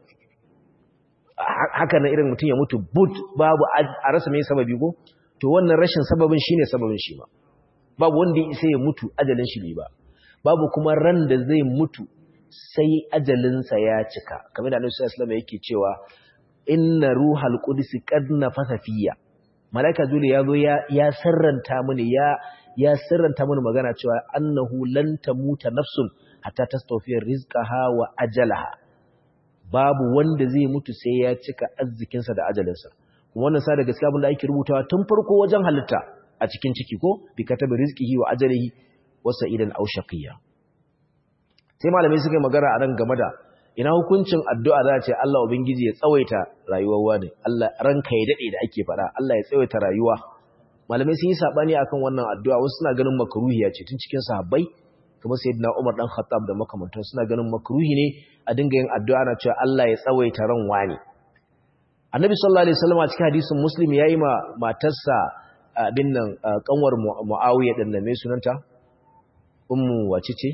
haka nan irin mutum ya mutu but babu a rasa mai sababi ko to wannan rashin sababin shine sababin shi ma babu wanda sai ya mutu ajalin shi bai ba babu kuma ran da zai mutu sai ajalinsa ya cika kamar da Annabi sallallahu alaihi wasallam yake cewa inna ruhal qudus qad nafasa fiyya malaika zuri yazo ya sirranta mini ya sirranta mini magana cewa annahu lan tamuta nafsun hatta tastawfi rizqaha wa ajalaha babu wanda zai mutu sai ya cika arzikinsa da ajalinsa kuma wannan sa da gaskiya abin da ake rubutawa tun farko wajen halitta a cikin ciki ko bi katabi rizqihi wa ajalihi wa sa'idan aw shaqiyya sai malamai suka yi magana a nan game da ina hukuncin addu'a za a ce Allah ubangiji ya tsawaita rayuwar wani Allah ranka ya dade da ake fada Allah ya tsawaita rayuwa malamai sun yi sabani akan wannan addu'a wasu suna ganin makruhiya ce tun cikin sahabbai kuma sayyidina Umar dan Khattab da makamantan suna ganin makruhi ne a dinga yin addu'a na cewa Allah ya tsawaita ran wani Annabi sallallahu alaihi wasallam a cikin hadisin Muslim yayi ma matarsa abin nan kanwar Muawiya din nan me sunanta ummu wace ce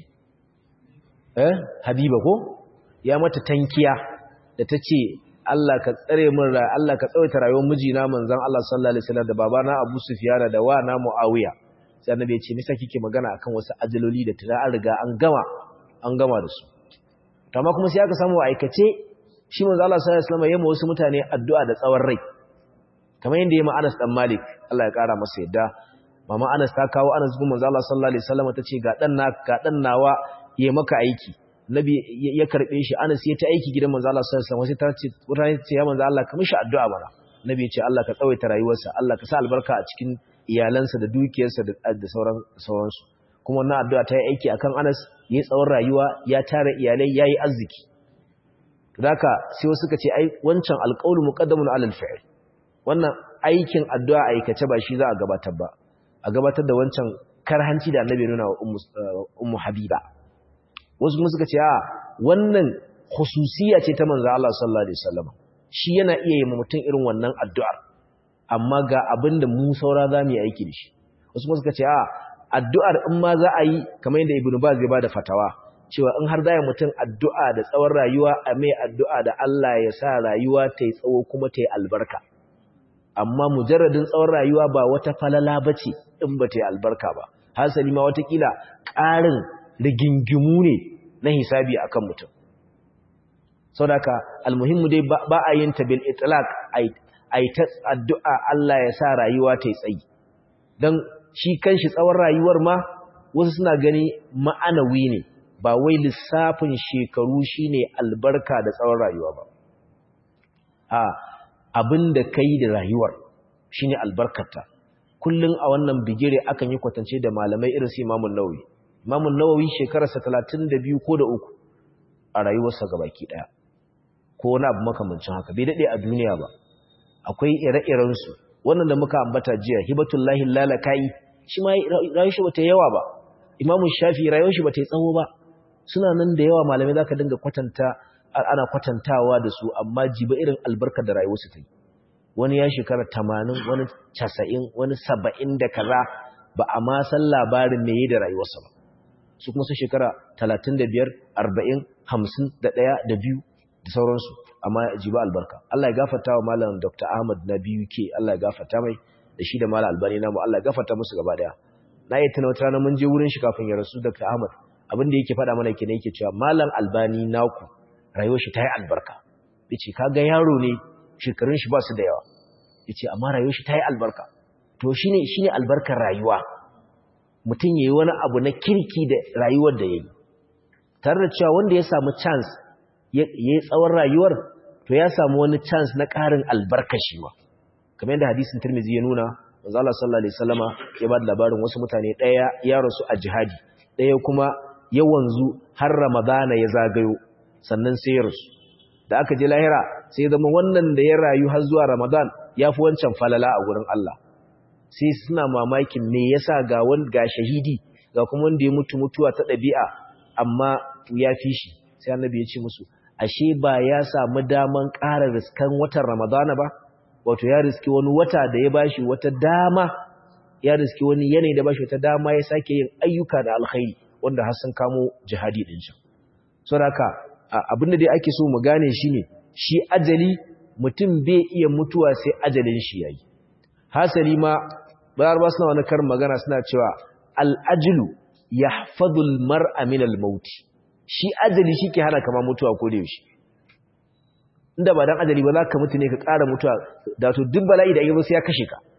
Habiba ko ya mata tankiya da tace Allah ka tsare min Allah ka tsawaita rayuwar mijina manzon Allah sallallahu alaihi wasallam da babana Abu Sufyan da wa na Muawiya sai annabi ya ce nisa kike magana akan wasu ajaloli da tana an riga an gama da su to amma kuma sai aka samu aikace shi manzon Allah sallallahu alaihi wasallam yayin wasu mutane addu'a da tsawon rai kamar yanda yayin Anas dan Malik Allah ya kara masa yadda mama Anas ta kawo Anas gun manzon Allah sallallahu alaihi wasallam tace ga dan nawa yayi maka aiki nabi ya karbe shi Anas ya ta aiki gidan manzo Allah sallallahu alaihi wasallam sai ta ce ya manzo Allah ka mishi addu'a bara nabi ya ce Allah ka tsawaita rayuwarsa Allah ka sa albarka a cikin iyalansa da dukiyarsa da sauransu kuma wannan addu'a ta yi aiki akan Anas, yayi tsawon rayuwa, ya tara iyalai, yayi arziki. Haka sai wasu suka ce ai wancan alqaulu muqaddamun alal fi'l. Wannan aikin addu'a aikace ba shi za a gabatar ba. A gabatar da wancan karhanci da Annabi nuna wa ummu Habiba. Wasu kuma suka ce a wannan khususiyya ce ta manzo Allah sallallahu alaihi wasallam. Shi yana iya yi mutum irin wannan addu'ar. Amma ga abinda mu saura za mu yi aiki da shi. Wasu kuma suka ce a addu'ar in ma za a yi kamar yadda Ibn Baz ya bada fatawa cewa in har zai mutum addu'a da tsawon rayuwa a mai addu'a da Allah ya sa rayuwa ta yi tsawo kuma ta yi albarka. Amma mujarradin tsawon rayuwa ba wata falala ba ce in ba ta yi albarka ba. Hasali ma watakila ƙarin rigingimu ne na hisabi a kan mutum. Sau da ka almuhimmu dai ba a yin ta bil itlaq a yi ta addu'a Allah ya sa rayuwa ta yi tsayi. Don shi kan shi tsawon rayuwar ma wasu suna gani ma'anawi ne. Ba wai lissafin shekaru shine albarka da tsawon rayuwa ba. Abinda kai da rayuwar shine albarkarta. Kullun a wannan bigire akan yi kwatance da malamai irin su Imam Nawawi. Imam Nawawi shekararsa 32 ko da 3 a rayuwarsa gabaki daya. Ko wani abu makamancin haka bai dade a duniya ba. Akwai ire-iren su. Wannan da muka ambata jiya Hibatullahi Lalakai shi ma rayuwar shi bata yawa ba. Imam Shafi rayuwar shi bata yi tsawo ba. Suna nan da yawa malamai zaka dinga ana kwatantawa da su amma jiba irin albarkar da rayuwarsu ta yi. Wani ya shekara 80, wani 90, wani 70 da kaza ba a ma san labarin me yayi da rayuwarsa ba. Su kuma su shekara 35, 40, 50 da 1 da 2 da sauransu amma jiba albarka. Allah ya gafarta wa malam Dr. Ahmad na BUK, Allah ya gafarta mai da shi da malam Albani namu, Allah ya gafarta musu gaba daya. Na yi tana wata rana mun je wurin shi kafin ya rasu Dr. Ahmad. Abin da yake faɗa mana kenan yake cewa malam Albani naku rayuwar shi ta yi albarka. Yace kaga yaro ne shekarun shi ba su da yawa. Yace amma rayuwar shi ta yi albarka. To shine albarkar rayuwa. Mutum yayi wani abu na kirki da rayuwar da yayi. Tare da cewa wanda ya samu chance yayi tsawon rayuwar to ya samu wani chance na ƙarin albarka shi ma. Kamar yadda hadisin Tirmidhi ya nuna, manzo Allah sallallahu alaihi wasallama ya ba da labarin wasu mutane ɗaya ya rasu a jihadi, ɗaya kuma ya wanzu har Ramadana ya zagayo sannan sai ya rasu. Da aka je lahira sai ya zama wannan da ya rayu har zuwa Ramadan ya fi wancan falala a gurin Allah. Sai suna mamakin me yasa ga shahidi ga kuma wanda ya mutu mutuwa ta ɗabi'a amma ya fi shi. Sai Annabi ya ce musu ashe ba ya samu daman ƙara riskan watan Ramadana ba, wato ya riski wani wata da ya bashi wata dama, ya riski wani yanayi da bashi wata dama ya sake yin ayyuka da alkhairi wanda har sun kamo jihadi din shi. Saboda abin da dai ake so mu gane shine shi ajali mutum bai iya mutuwa sai ajalin shi yayi. Hasali ma bayarwa suna wani karin magana suna cewa al-ajlu yahfadul mar'a min al-maut. Shi ajali shike hana kama mutuwa ko da yaushe. Inda ba dan ajali ba za ka mutu ne ka ƙara mutuwa da to duk bala'i da yake sai ya kashe ka.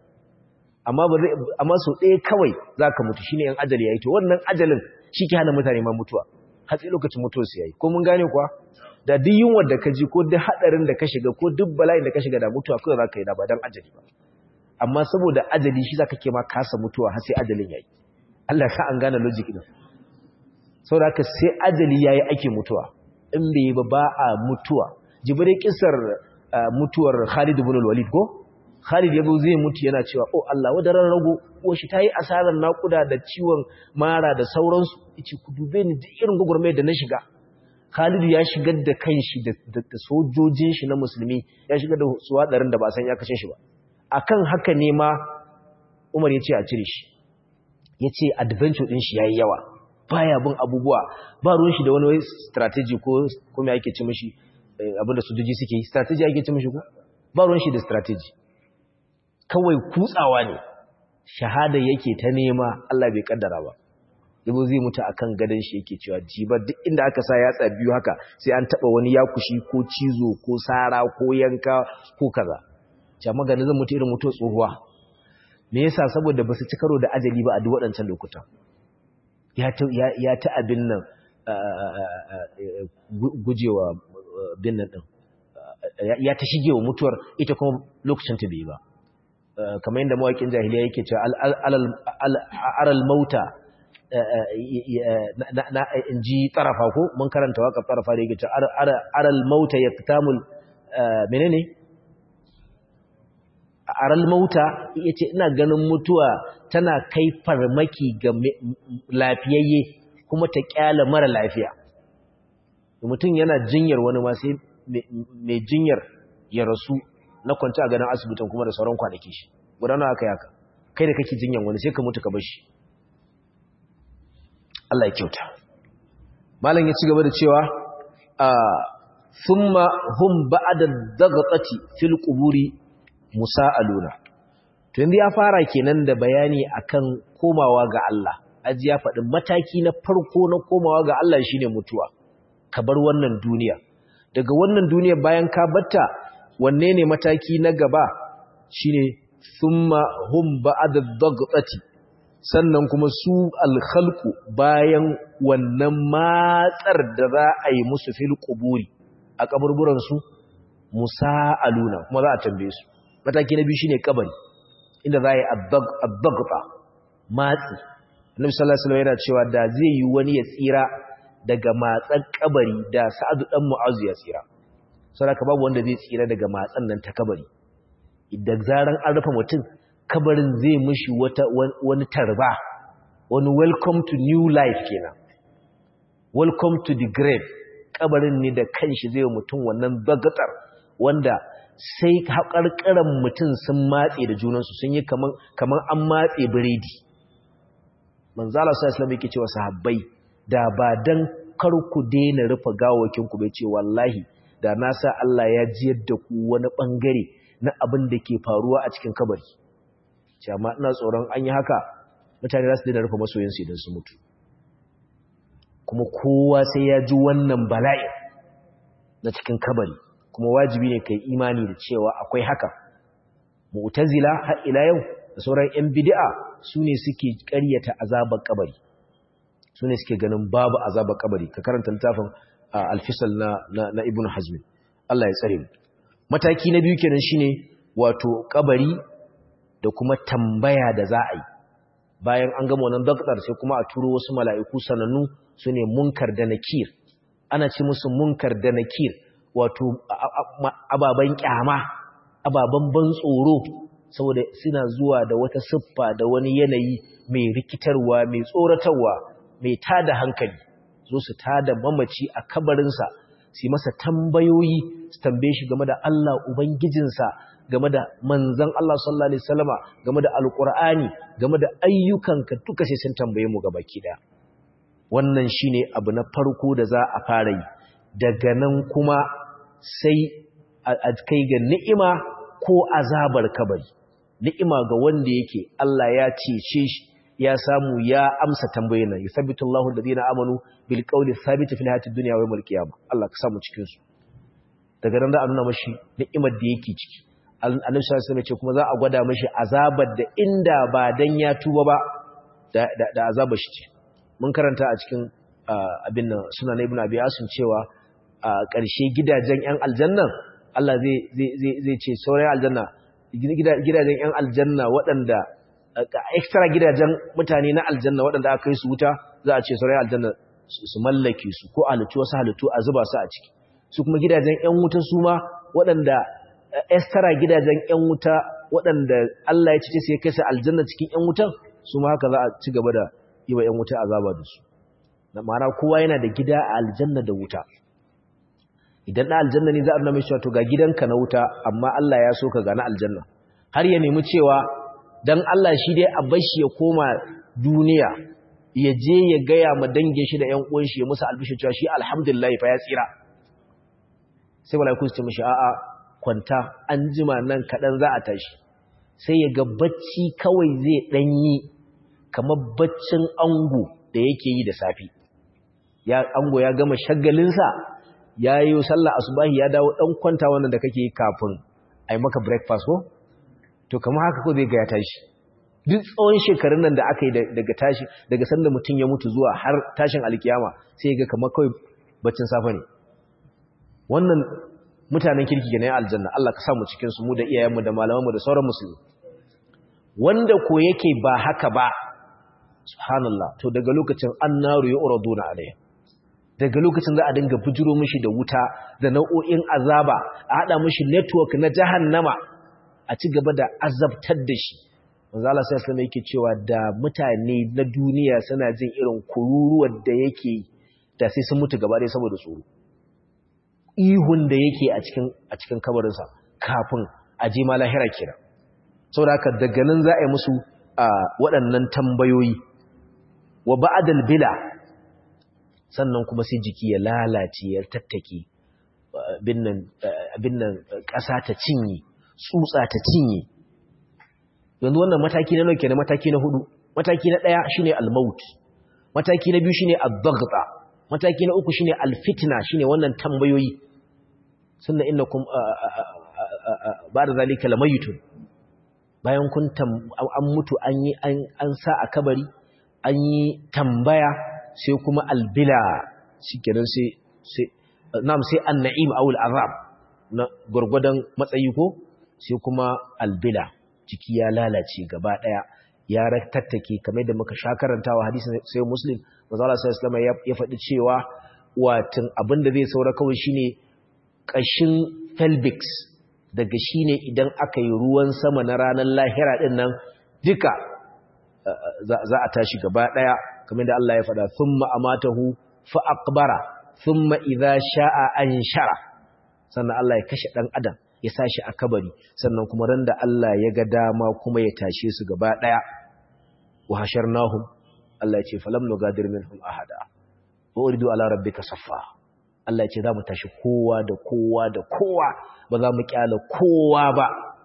Amma so ɗaya kawai za ka mutu shine yan ajali yayi to wannan ajalin shike hana mutane ma mutuwa. Hatsi lokacin mutuwar su yayi. Ko mun gane kuwa? Da duk yunwar da ka ji ko duk hadarin da ka shiga ko duk bala'in da ka shiga da mutuwa kawai za ka yi da ba dan ajali ba. Amma saboda ajali shi za ka ke ma kasa mutuwa har sai ajalin yayi. Allah ka an gane logic din. Saboda haka sai ajali yayi ake mutuwa. In bai yi ba a mutuwa. Jibril kisar mutuwar Khalid ibn al-Walid ko? Khalid yabo zai mutu yana cewa oh Allah wadaran rago ko shi tayi asarar nakuda da ciwon mara da sauransu. Yace ku dube ni duk irin gugurmai da na shiga. Khalid ya shigar da kanshi da sojojin shi na musulmi, ya shigar da su hadarin da ba san ya kashe shi ba. Akan haka ne ma Umar ya ce a cire shi. Yace adventure din shi yayi yawa. Baya bin abubuwa, ba ruwan shi da wani strategy ko kuma yake ci mishi abinda sojoji suke yi, strategy yake ci mishi ko? Ba ruwan shi da strategy. Kawai kutsawa ne. Shahada yake ta nema, Allah bai kaddara ba. Yabo zai mutu akan gadon shi yake cewa jiba duk inda aka sa yatsa biyu haka sai an taba wani yakushi ko cizo ko sara ko yanka ko kaza. Jama'a ganin zan mutu irin mutuwar tsohuwa. Me yasa? Saboda basu ci karo da ajali ba a duk waɗancan lokutan. Ya ta abin nan gujewa bin nan din. Ya ta shigewa mutuwar ita kuma lokacin ta bai ba. Kamar yadda mawakin jahiliya yake cewa alal mauta in ji tarafa ko mun karanta waƙar tarafa da yake ce aral mauta yaktamul menene aral mauta yace ina ganin mutuwa tana kai farmaki ga lafiyayye kuma ta kyala mara lafiya. Mutum yana jinyar wani ma sai mai jinyar ya rasu na kwanci a ganin asibitin kuma da sauran kwanaki shi gudanar aka yaka kai da kake jinyar wani sai ka mutu ka bar shi. Allah ya kyauta. Malam ya ci gaba da cewa thumma hum ba'da daghatati fil quburi musa'aluna. To yanzu ya fara kenan da bayani akan komawa ga Allah. Aji ya faɗi mataki na farko na komawa ga Allah shine mutuwa. Ka bar wannan duniya. Daga wannan duniya bayan ka batta wanne ne mataki na gaba shine thumma hum ba'da daghatati. Sannan kuma su alkhalqu bayan wannan matsar da za a yi musu fil quburi a kaburburan su musa'aluna kuma za a tambaye su. Mataki na biyu shine kabari inda za a yi ad-daghta matsi. Annabi sallallahu alaihi wasallam yana cewa da zai yi wani ya tsira daga matsan kabari da Sa'ad dan Mu'adh ya tsira. Saboda babu wanda zai tsira daga matsan nan ta kabari. Idan zaran an rufe mutum kabarin zai mishi wani tarba, wani welcome to new life kenan. Welcome to the grave. Kabarin ne da kanshi zai mutum wannan dagatar wanda sai haƙarƙaran mutum sun matse da junansu sun yi kaman an matse biredi. Manzala sallallahu alaihi wasallam yake cewa sahabbai da ba dan kar ku daina rufe gawakin ku bai ce wallahi da na sa Allah ya jiyar da ku wani bangare na abin da ke faruwa a cikin kabari. Ce amma ina tsoron an yi haka mutane za su daina rufe masoyansu idan su mutu. Kuma kowa sai ya ji wannan bala'i na cikin kabari. Kuma wajibi ne kai imani da cewa akwai haka. Mu'tazila har ila yau da sauran 'yan bid'a su ne suke ƙaryata azabar kabari. Su ne suke ganin babu azabar kabari. Ka karanta littafin Al-Fisal na Ibn Hazm. Allah ya tsare mu. Mataki na biyu kenan shine wato kabari da kuma tambaya da za a yi. Bayan an gama wannan daktar sai kuma a turo wasu mala'iku sanannu su ne munkar da nakir. Ana ce musu munkar da nakir. Wato ababen kyama, ababen ban tsoro saboda suna zuwa da wata siffa da wani yanayi mai rikitarwa, mai tsoratarwa, mai tada hankali. Zo su tada mamaci a kabarinsa, su masa tambayoyi, su tambaye shi game da Allah Ubangijinsa, game da manzon Allah sallallahu alaihi wasallama, game da Alƙur'ani, game da ayyukanka duka sai sun tambaye mu gabaki daya. Wannan shine abu na farko da za a fara yi. Daga nan kuma sai a kai ga ni'ima ko azabar kabari. Ni'ima ga wanda yake Allah ya cece shi ya samu ya amsa tambayoyin nan. Yuthabbitu Allahu alladhina amanu bil qawli thabit fil hayatid dunya wa yawmil qiyamah. Allah ka samu cikin su. Daga nan da a nuna mashi ni'imar da yake ciki. Annabi sallallahu alaihi wasallam ce kuma za a gwada mashi azabar da inda ba dan ya tuba ba da azabar shi ce. Mun karanta a cikin abin nan sunan Ibn Abi Asim cewa a ƙarshe gidajen 'yan aljannan Allah zai ce sauran aljanna gidajen 'yan aljanna waɗanda extra gidajen mutane na aljanna waɗanda aka yi su wuta za a ce sauran aljanna su mallake su ko halittu wasu halittu a zuba su a ciki. Su kuma gidajen 'yan wuta su ma waɗanda extra gidajen 'yan wuta waɗanda Allah ya ce sai kai su aljanna cikin 'yan wutan su ma haka za a ci gaba da yi wa 'yan wuta azaba da su. Na ma'ana kowa yana da gida a aljanna da wuta. Idan na aljanna ne za a nuna mai cewa to ga gidanka na wuta amma Allah ya so ka ga na aljanna. Har ya nemi cewa dan Allah shi dai a bashi ya koma duniya ya je ya gaya ma dangin shi da ƴan uwan shi ya musu albishi cewa shi alhamdulillah fa ya tsira. Sai malaiku su ce mishi a'a kwanta an jima nan kadan za a tashi. Sai ya ga bacci kawai zai danyi kamar baccin ango da yake yi da safi. Ango ya gama shagalinsa ya yi sallah asubahi ya dawo dan kwanta wannan da kake yi kafin a yi maka breakfast ko to kamar haka ko zai ga ya tashi duk tsawon shekarun nan da aka yi daga tashi daga sanda mutum ya mutu zuwa har tashin alkiyama sai ga kamar kawai baccin safa ne. Wannan mutanen kirki ne aljanna Allah ka sa mu cikin su mu da iyayenmu da malamanmu da sauran musulmi. Wanda ko yake ba haka ba subhanallah to daga lokacin annaru yu'raduna alayha daga lokacin za a dinga bujiro mishi da wuta da nau'o'in azaba a hada mishi network na jahannama a ci gaba da azabtar da shi manzo Allah sai sallama yake cewa da mutane na duniya suna jin irin kururuwar da yake da sai sun mutu gaba ɗaya saboda tsoro ihun da yake a cikin kabarinsa kafin a je ma lahira kira saboda haka daga nan za a yi musu waɗannan tambayoyi wa ba'dal bila sannan kuma sai jiki ya lalace ya tattake abin nan ƙasa ta cinye tsutsa ta cinye yanzu wannan mataki na nauke na mataki na 4 mataki na 1 shine al-maut mataki na 2 shine ad-daghta mataki na 3 shine al-fitna shine wannan tambayoyi sunna innakum ba'da zalika lamaytun bayan kun an mutu an sa a kabari an yi tambaya sai kuma albila shikenan sai nam sai an-na'im aw al-azab na gurgudan matsayi ko sai kuma albila jiki ya lalace gaba daya ya tattake kamar da muka sha karantawa hadisin sai muslim manzo Allah sallallahu alaihi wasallam ya faɗi cewa watin abinda zai saura kawai shine kashin pelvic daga shine idan aka yi ruwan sama na ranar lahira din nan duka za a tashi gaba daya kamar da Allah ya faɗa thumma amatahu fa aqbara thumma idha sha'a anshara sannan Allah ya kashe dan adam ya sashi a kabari sannan kuma ran da Allah ya ga dama kuma ya tashe su gaba daya wa hasharnahum Allah ya ce falam nugadir minhum ahada wa uridu ala rabbika saffa Allah ya ce za mu tashi kowa da kowa da kowa ba za mu kyala kowa ba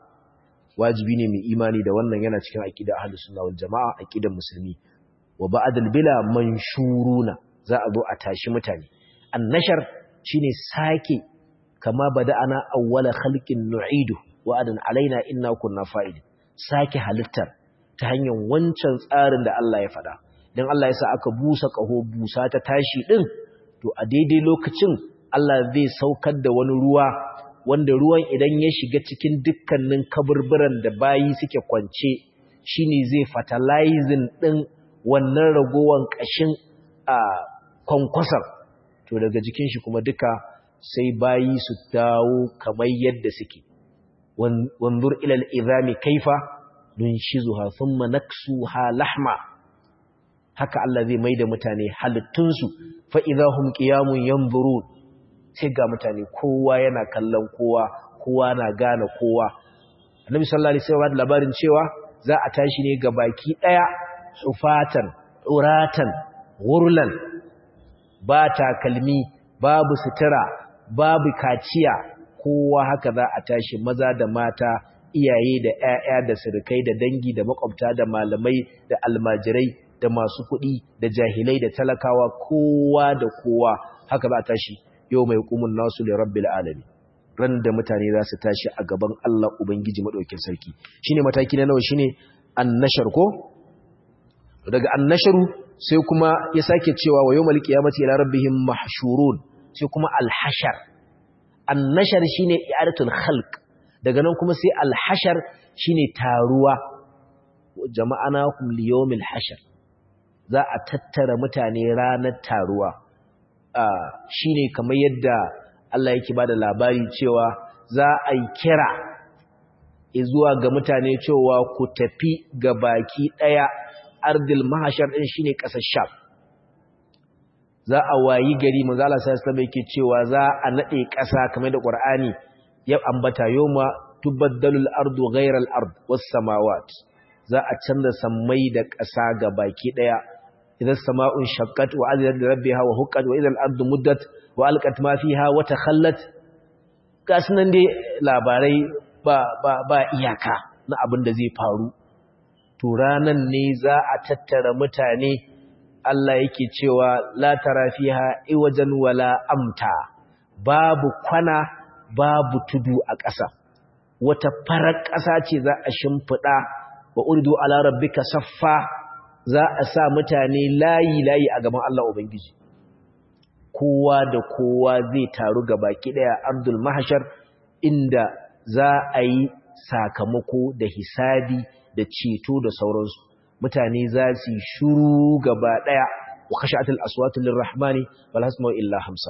wajibi ne mai imani da wannan yana cikin aqida ahlus sunna wal jamaa aqidar musulmi wa ba'dal bila manshuruna za a zo a tashi mutane annashar shine sake kama bada'ana awwala khalqin nu'idu wa'adan alaina inna kunna fa'ilin sake halittar ta hanyar wancan tsarin da Allah ya faɗa dan Allah ya sa aka busa kaho busa ta tashi din to a daidai lokacin Allah zai saukar da wani ruwa wanda ruwan idan ya shiga cikin dukkanin kaburburan da bayi suke kwance shine zai fertilizing din wannan ragowan kashin a kwankwasar to daga jikin shi kuma duka sai bayi su dawo kamar yadda suke wanzur ila al-izami kaifa nunshizuha thumma naksuha lahma haka Allah zai maida mutane halittunsu fa idahum qiyamun yanzurun sai ga mutane kowa yana kallon kowa na gane kowa annabi sallallahu alaihi wasallam labarin cewa za a tashi ne ga baki daya hufatan uratan gurlan ba takalmi babu sutura babu kaciya kowa haka za a tashi maza da mata iyaye da ƴaƴa da surukai da dangi da makwabta da malamai da almajirai da masu kuɗi da jahilai da talakawa kowa da kowa haka za a tashi yau mai hukumun nasu li rabbil alamin ran da mutane za su tashi a gaban Allah ubangiji madaukakin sarki shine mataki na nawa shine annashar ko daga annasharu sai kuma ya sake cewa wa yawmal qiyamati ila rabbihim mahshurun sai kuma alhashar annashar shine i'adatul khalq daga nan kuma sai alhashar shine taruwa jama'anakum liyawmil hashar za a tattara mutane ranar taruwa shine kamar yadda Allah yake bada labari cewa za a yi kira zuwa ga mutane cewa ku tafi ga baki daya ardil mahashar din shine kasar Sham za a wayi gari manzo Allah sallallahu alaihi wasallam yake cewa za a nade kasa kamar da Qur'ani ya ambata yawma tubaddalul ardu ghayral ard was samawat za a canza sammai da kasa ga baki daya idan sama'un shaqqat wa azilat li rabbiha wa huqqat wa idal ardu muddat wa alqat ma fiha wa takhallat kasunan dai labarai ba iyaka na abin da zai faru to ranan ne za a tattara mutane Allah yake cewa la tara fiha iwajan wala amta babu kwana babu tudu a ƙasa wata farar ƙasa ce za a shimfida wa urdu ala rabbika saffa za a sa mutane layi a gaban Allah ubangiji kowa da kowa zai taru gabaki daya Abdul Mahshar inda za a yi sakamako da hisabi da ceto da sauransu mutane za su shuru gaba daya wa khashatil aswatu lirrahmani wal hasma illa hamsa.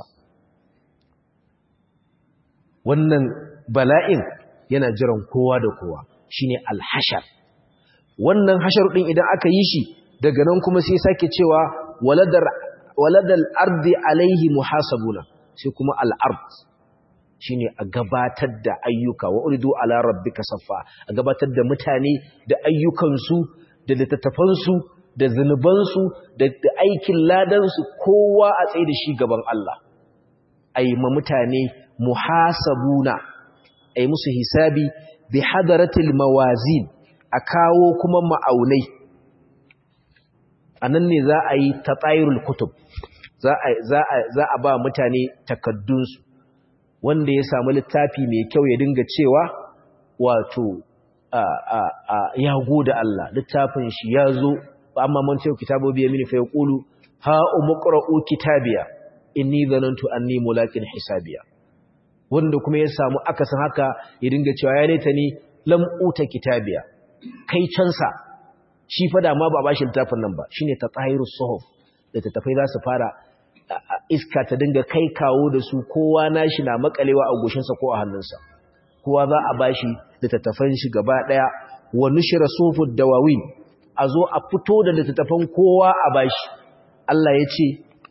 Wannan bala'in yana jiran kowa da kowa shine al-hashar. Wannan hashar din idan aka yi shi daga nan kuma sai sake cewa waladal ardi alaihi muhasabuna, sai kuma al-ard shine a gabatar da ayyuka wa uridu ala rabbika saffa, a gabatar da mutane da ayyukansu da littattafansu da zunubansu da aikin ladansu kowa a tsaye da shi gaban Allah. Ai ma mutane muhasabuna, ai musu hisabi bi hadaratil mawazin, a kawo kuma ma'aunai. Anan ne za a yi tatayirul kutub, za a ba mutane takaddunsu. Wanda ya samu littafi mai kyau ya dinga cewa wato ya goda Allah, littafin shi ya zo, amma man ce kitabu biya mini fa yaqulu ha umqra'u kitabiya inni zanantu anni mulaqin hisabiya. Wanda kuma ya samu akasin haka ya dinga cewa ya laita ni lam uta kitabiya, kai cansa shi fa da ma ba bashi littafin nan ba. Shine tatahirus suhuf, da tattafai za su fara iska ta dinga kai kawo da su, kowa nashi na makalewa a goshinsa ko a hannunsa. Kowa za a bashi littattafan shi gaba daya. Wa nushira sufud dawawin, a zo a fito da littattafan kowa a bashi. Allah ya ce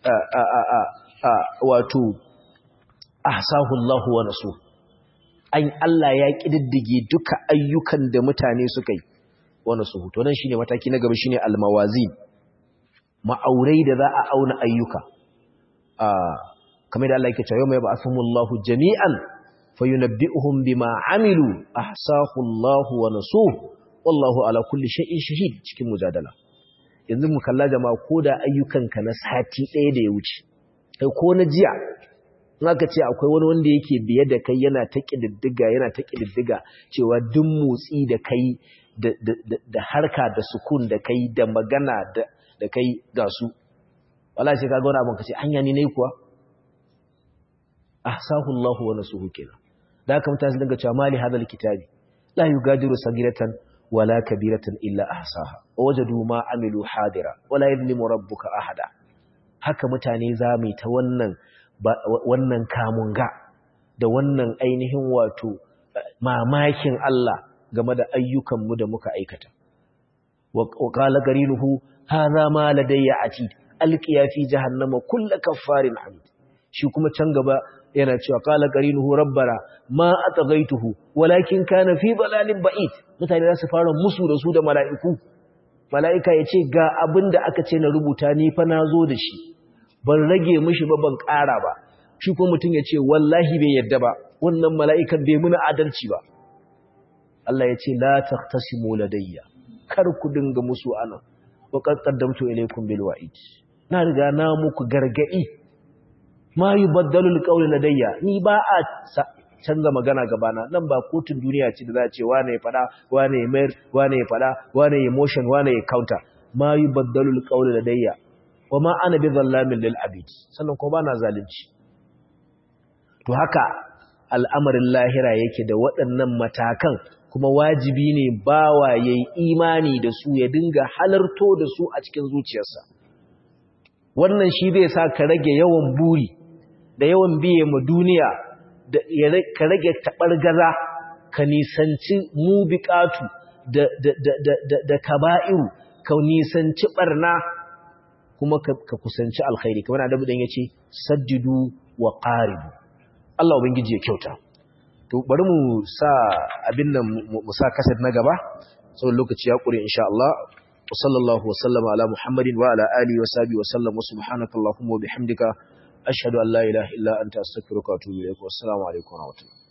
wato ahsahu Allahu wa nasu, an Allah ya kididdige duka ayyukan da mutane suka yi wa nasu. To nan shine mataki na gaba, shine almawazin, ma'aurai da za a auna ayyuka. Kamar da Allah yake cewa yawma yab'athumullahu jami'an fayunabbi'uhum bima amilu ahsahu Allahu wa nasuhu wallahu ala kulli shay'in shahid, cikin mujadala. Yanzu mu kalla jama'a, ko da ayyukanka na sati ɗaya da ya wuce kai ko na jiya, in aka ce akwai wani wanda yake biye da kai yana ta kididdiga cewa duk motsi da kai da harka da sukun da kai da magana da kai ga su, wallahi sai kaga wani abin kace hanya ne nayi kuwa. Ahsahu Allahu wa nasuhu kenan. Da haka mutane dinga cewa mali hadal kitabi la yugadiru sagiratan wala kabiratan illa ahsaha wajadu ma amilu hadira wala yadlimu rabbuka ahada. Haka mutane zamu ta wannan kamunga da wannan ainihin wato mamakin Allah game da ayyukanmu da muka aikata. Wa qala qarinuhu hadha ma ladayya atid alqiya fi jahannama kullu kaffarin hamid. Shi kuma can gaba yana cewa qala qarinuhu rabbana ma ataghaituhu walakin kana fi dalalin ba'id. Mutane za su fara musu da su da mala'iku. Mala'ika yace ga abinda aka ce na rubuta ni fa nazo da shi, ban rage mishi ba, ban ƙara ba. Shi kuma mutum yace wallahi bai yadda ba, wannan mala'ikan bai muna adalci ba. Allah yace la taqtasimu ladayya, kar ku dinga musu anan, wa qad qaddamtu ilaykum bil wa'id. Na riga na muku gargadi, ma yubaddalu alqawlu ladayya, ni ba a canza magana gabana. Nan ba kotun duniya ce da za a ce wane ya fada, wane ya mayar, wane ya fada, wane ya motion, wane ya counter. Ma yubaddalu alqawlu ladayya wa ma ana bi zallamin lil abid. Sannan ko bana zalunci. To haka al'amarin lahira yake da waɗannan matakan, kuma wajibi ne bawa yayi imani da su, ya dinga halarto da su a cikin zuciyarsa. Wannan shi zai sa ka rage yawan buri da yawan biye ma duniya, ka rage taɓargaza, ka nisanci mubiqatu da kaba'iru, ka nisanci barna, kuma ka kusanci alkhairi. Kamar Adamu dan yace saddidu wa qaribu. Allah ubangiji ya kyauta. To bari mu sa abin nan, mu sa kaset na gaba saboda lokaci ya kure insha Allah. Wa sallallahu wa sallama ala Muhammadin wa ala alihi wa sahbihi wa sallam. Wa subhanakallahumma wa bihamdika ashhadu an la ilaha illa anta astaghfiruka wa atubu ilaik. Wa assalamu alaikum wa rahmatullahi.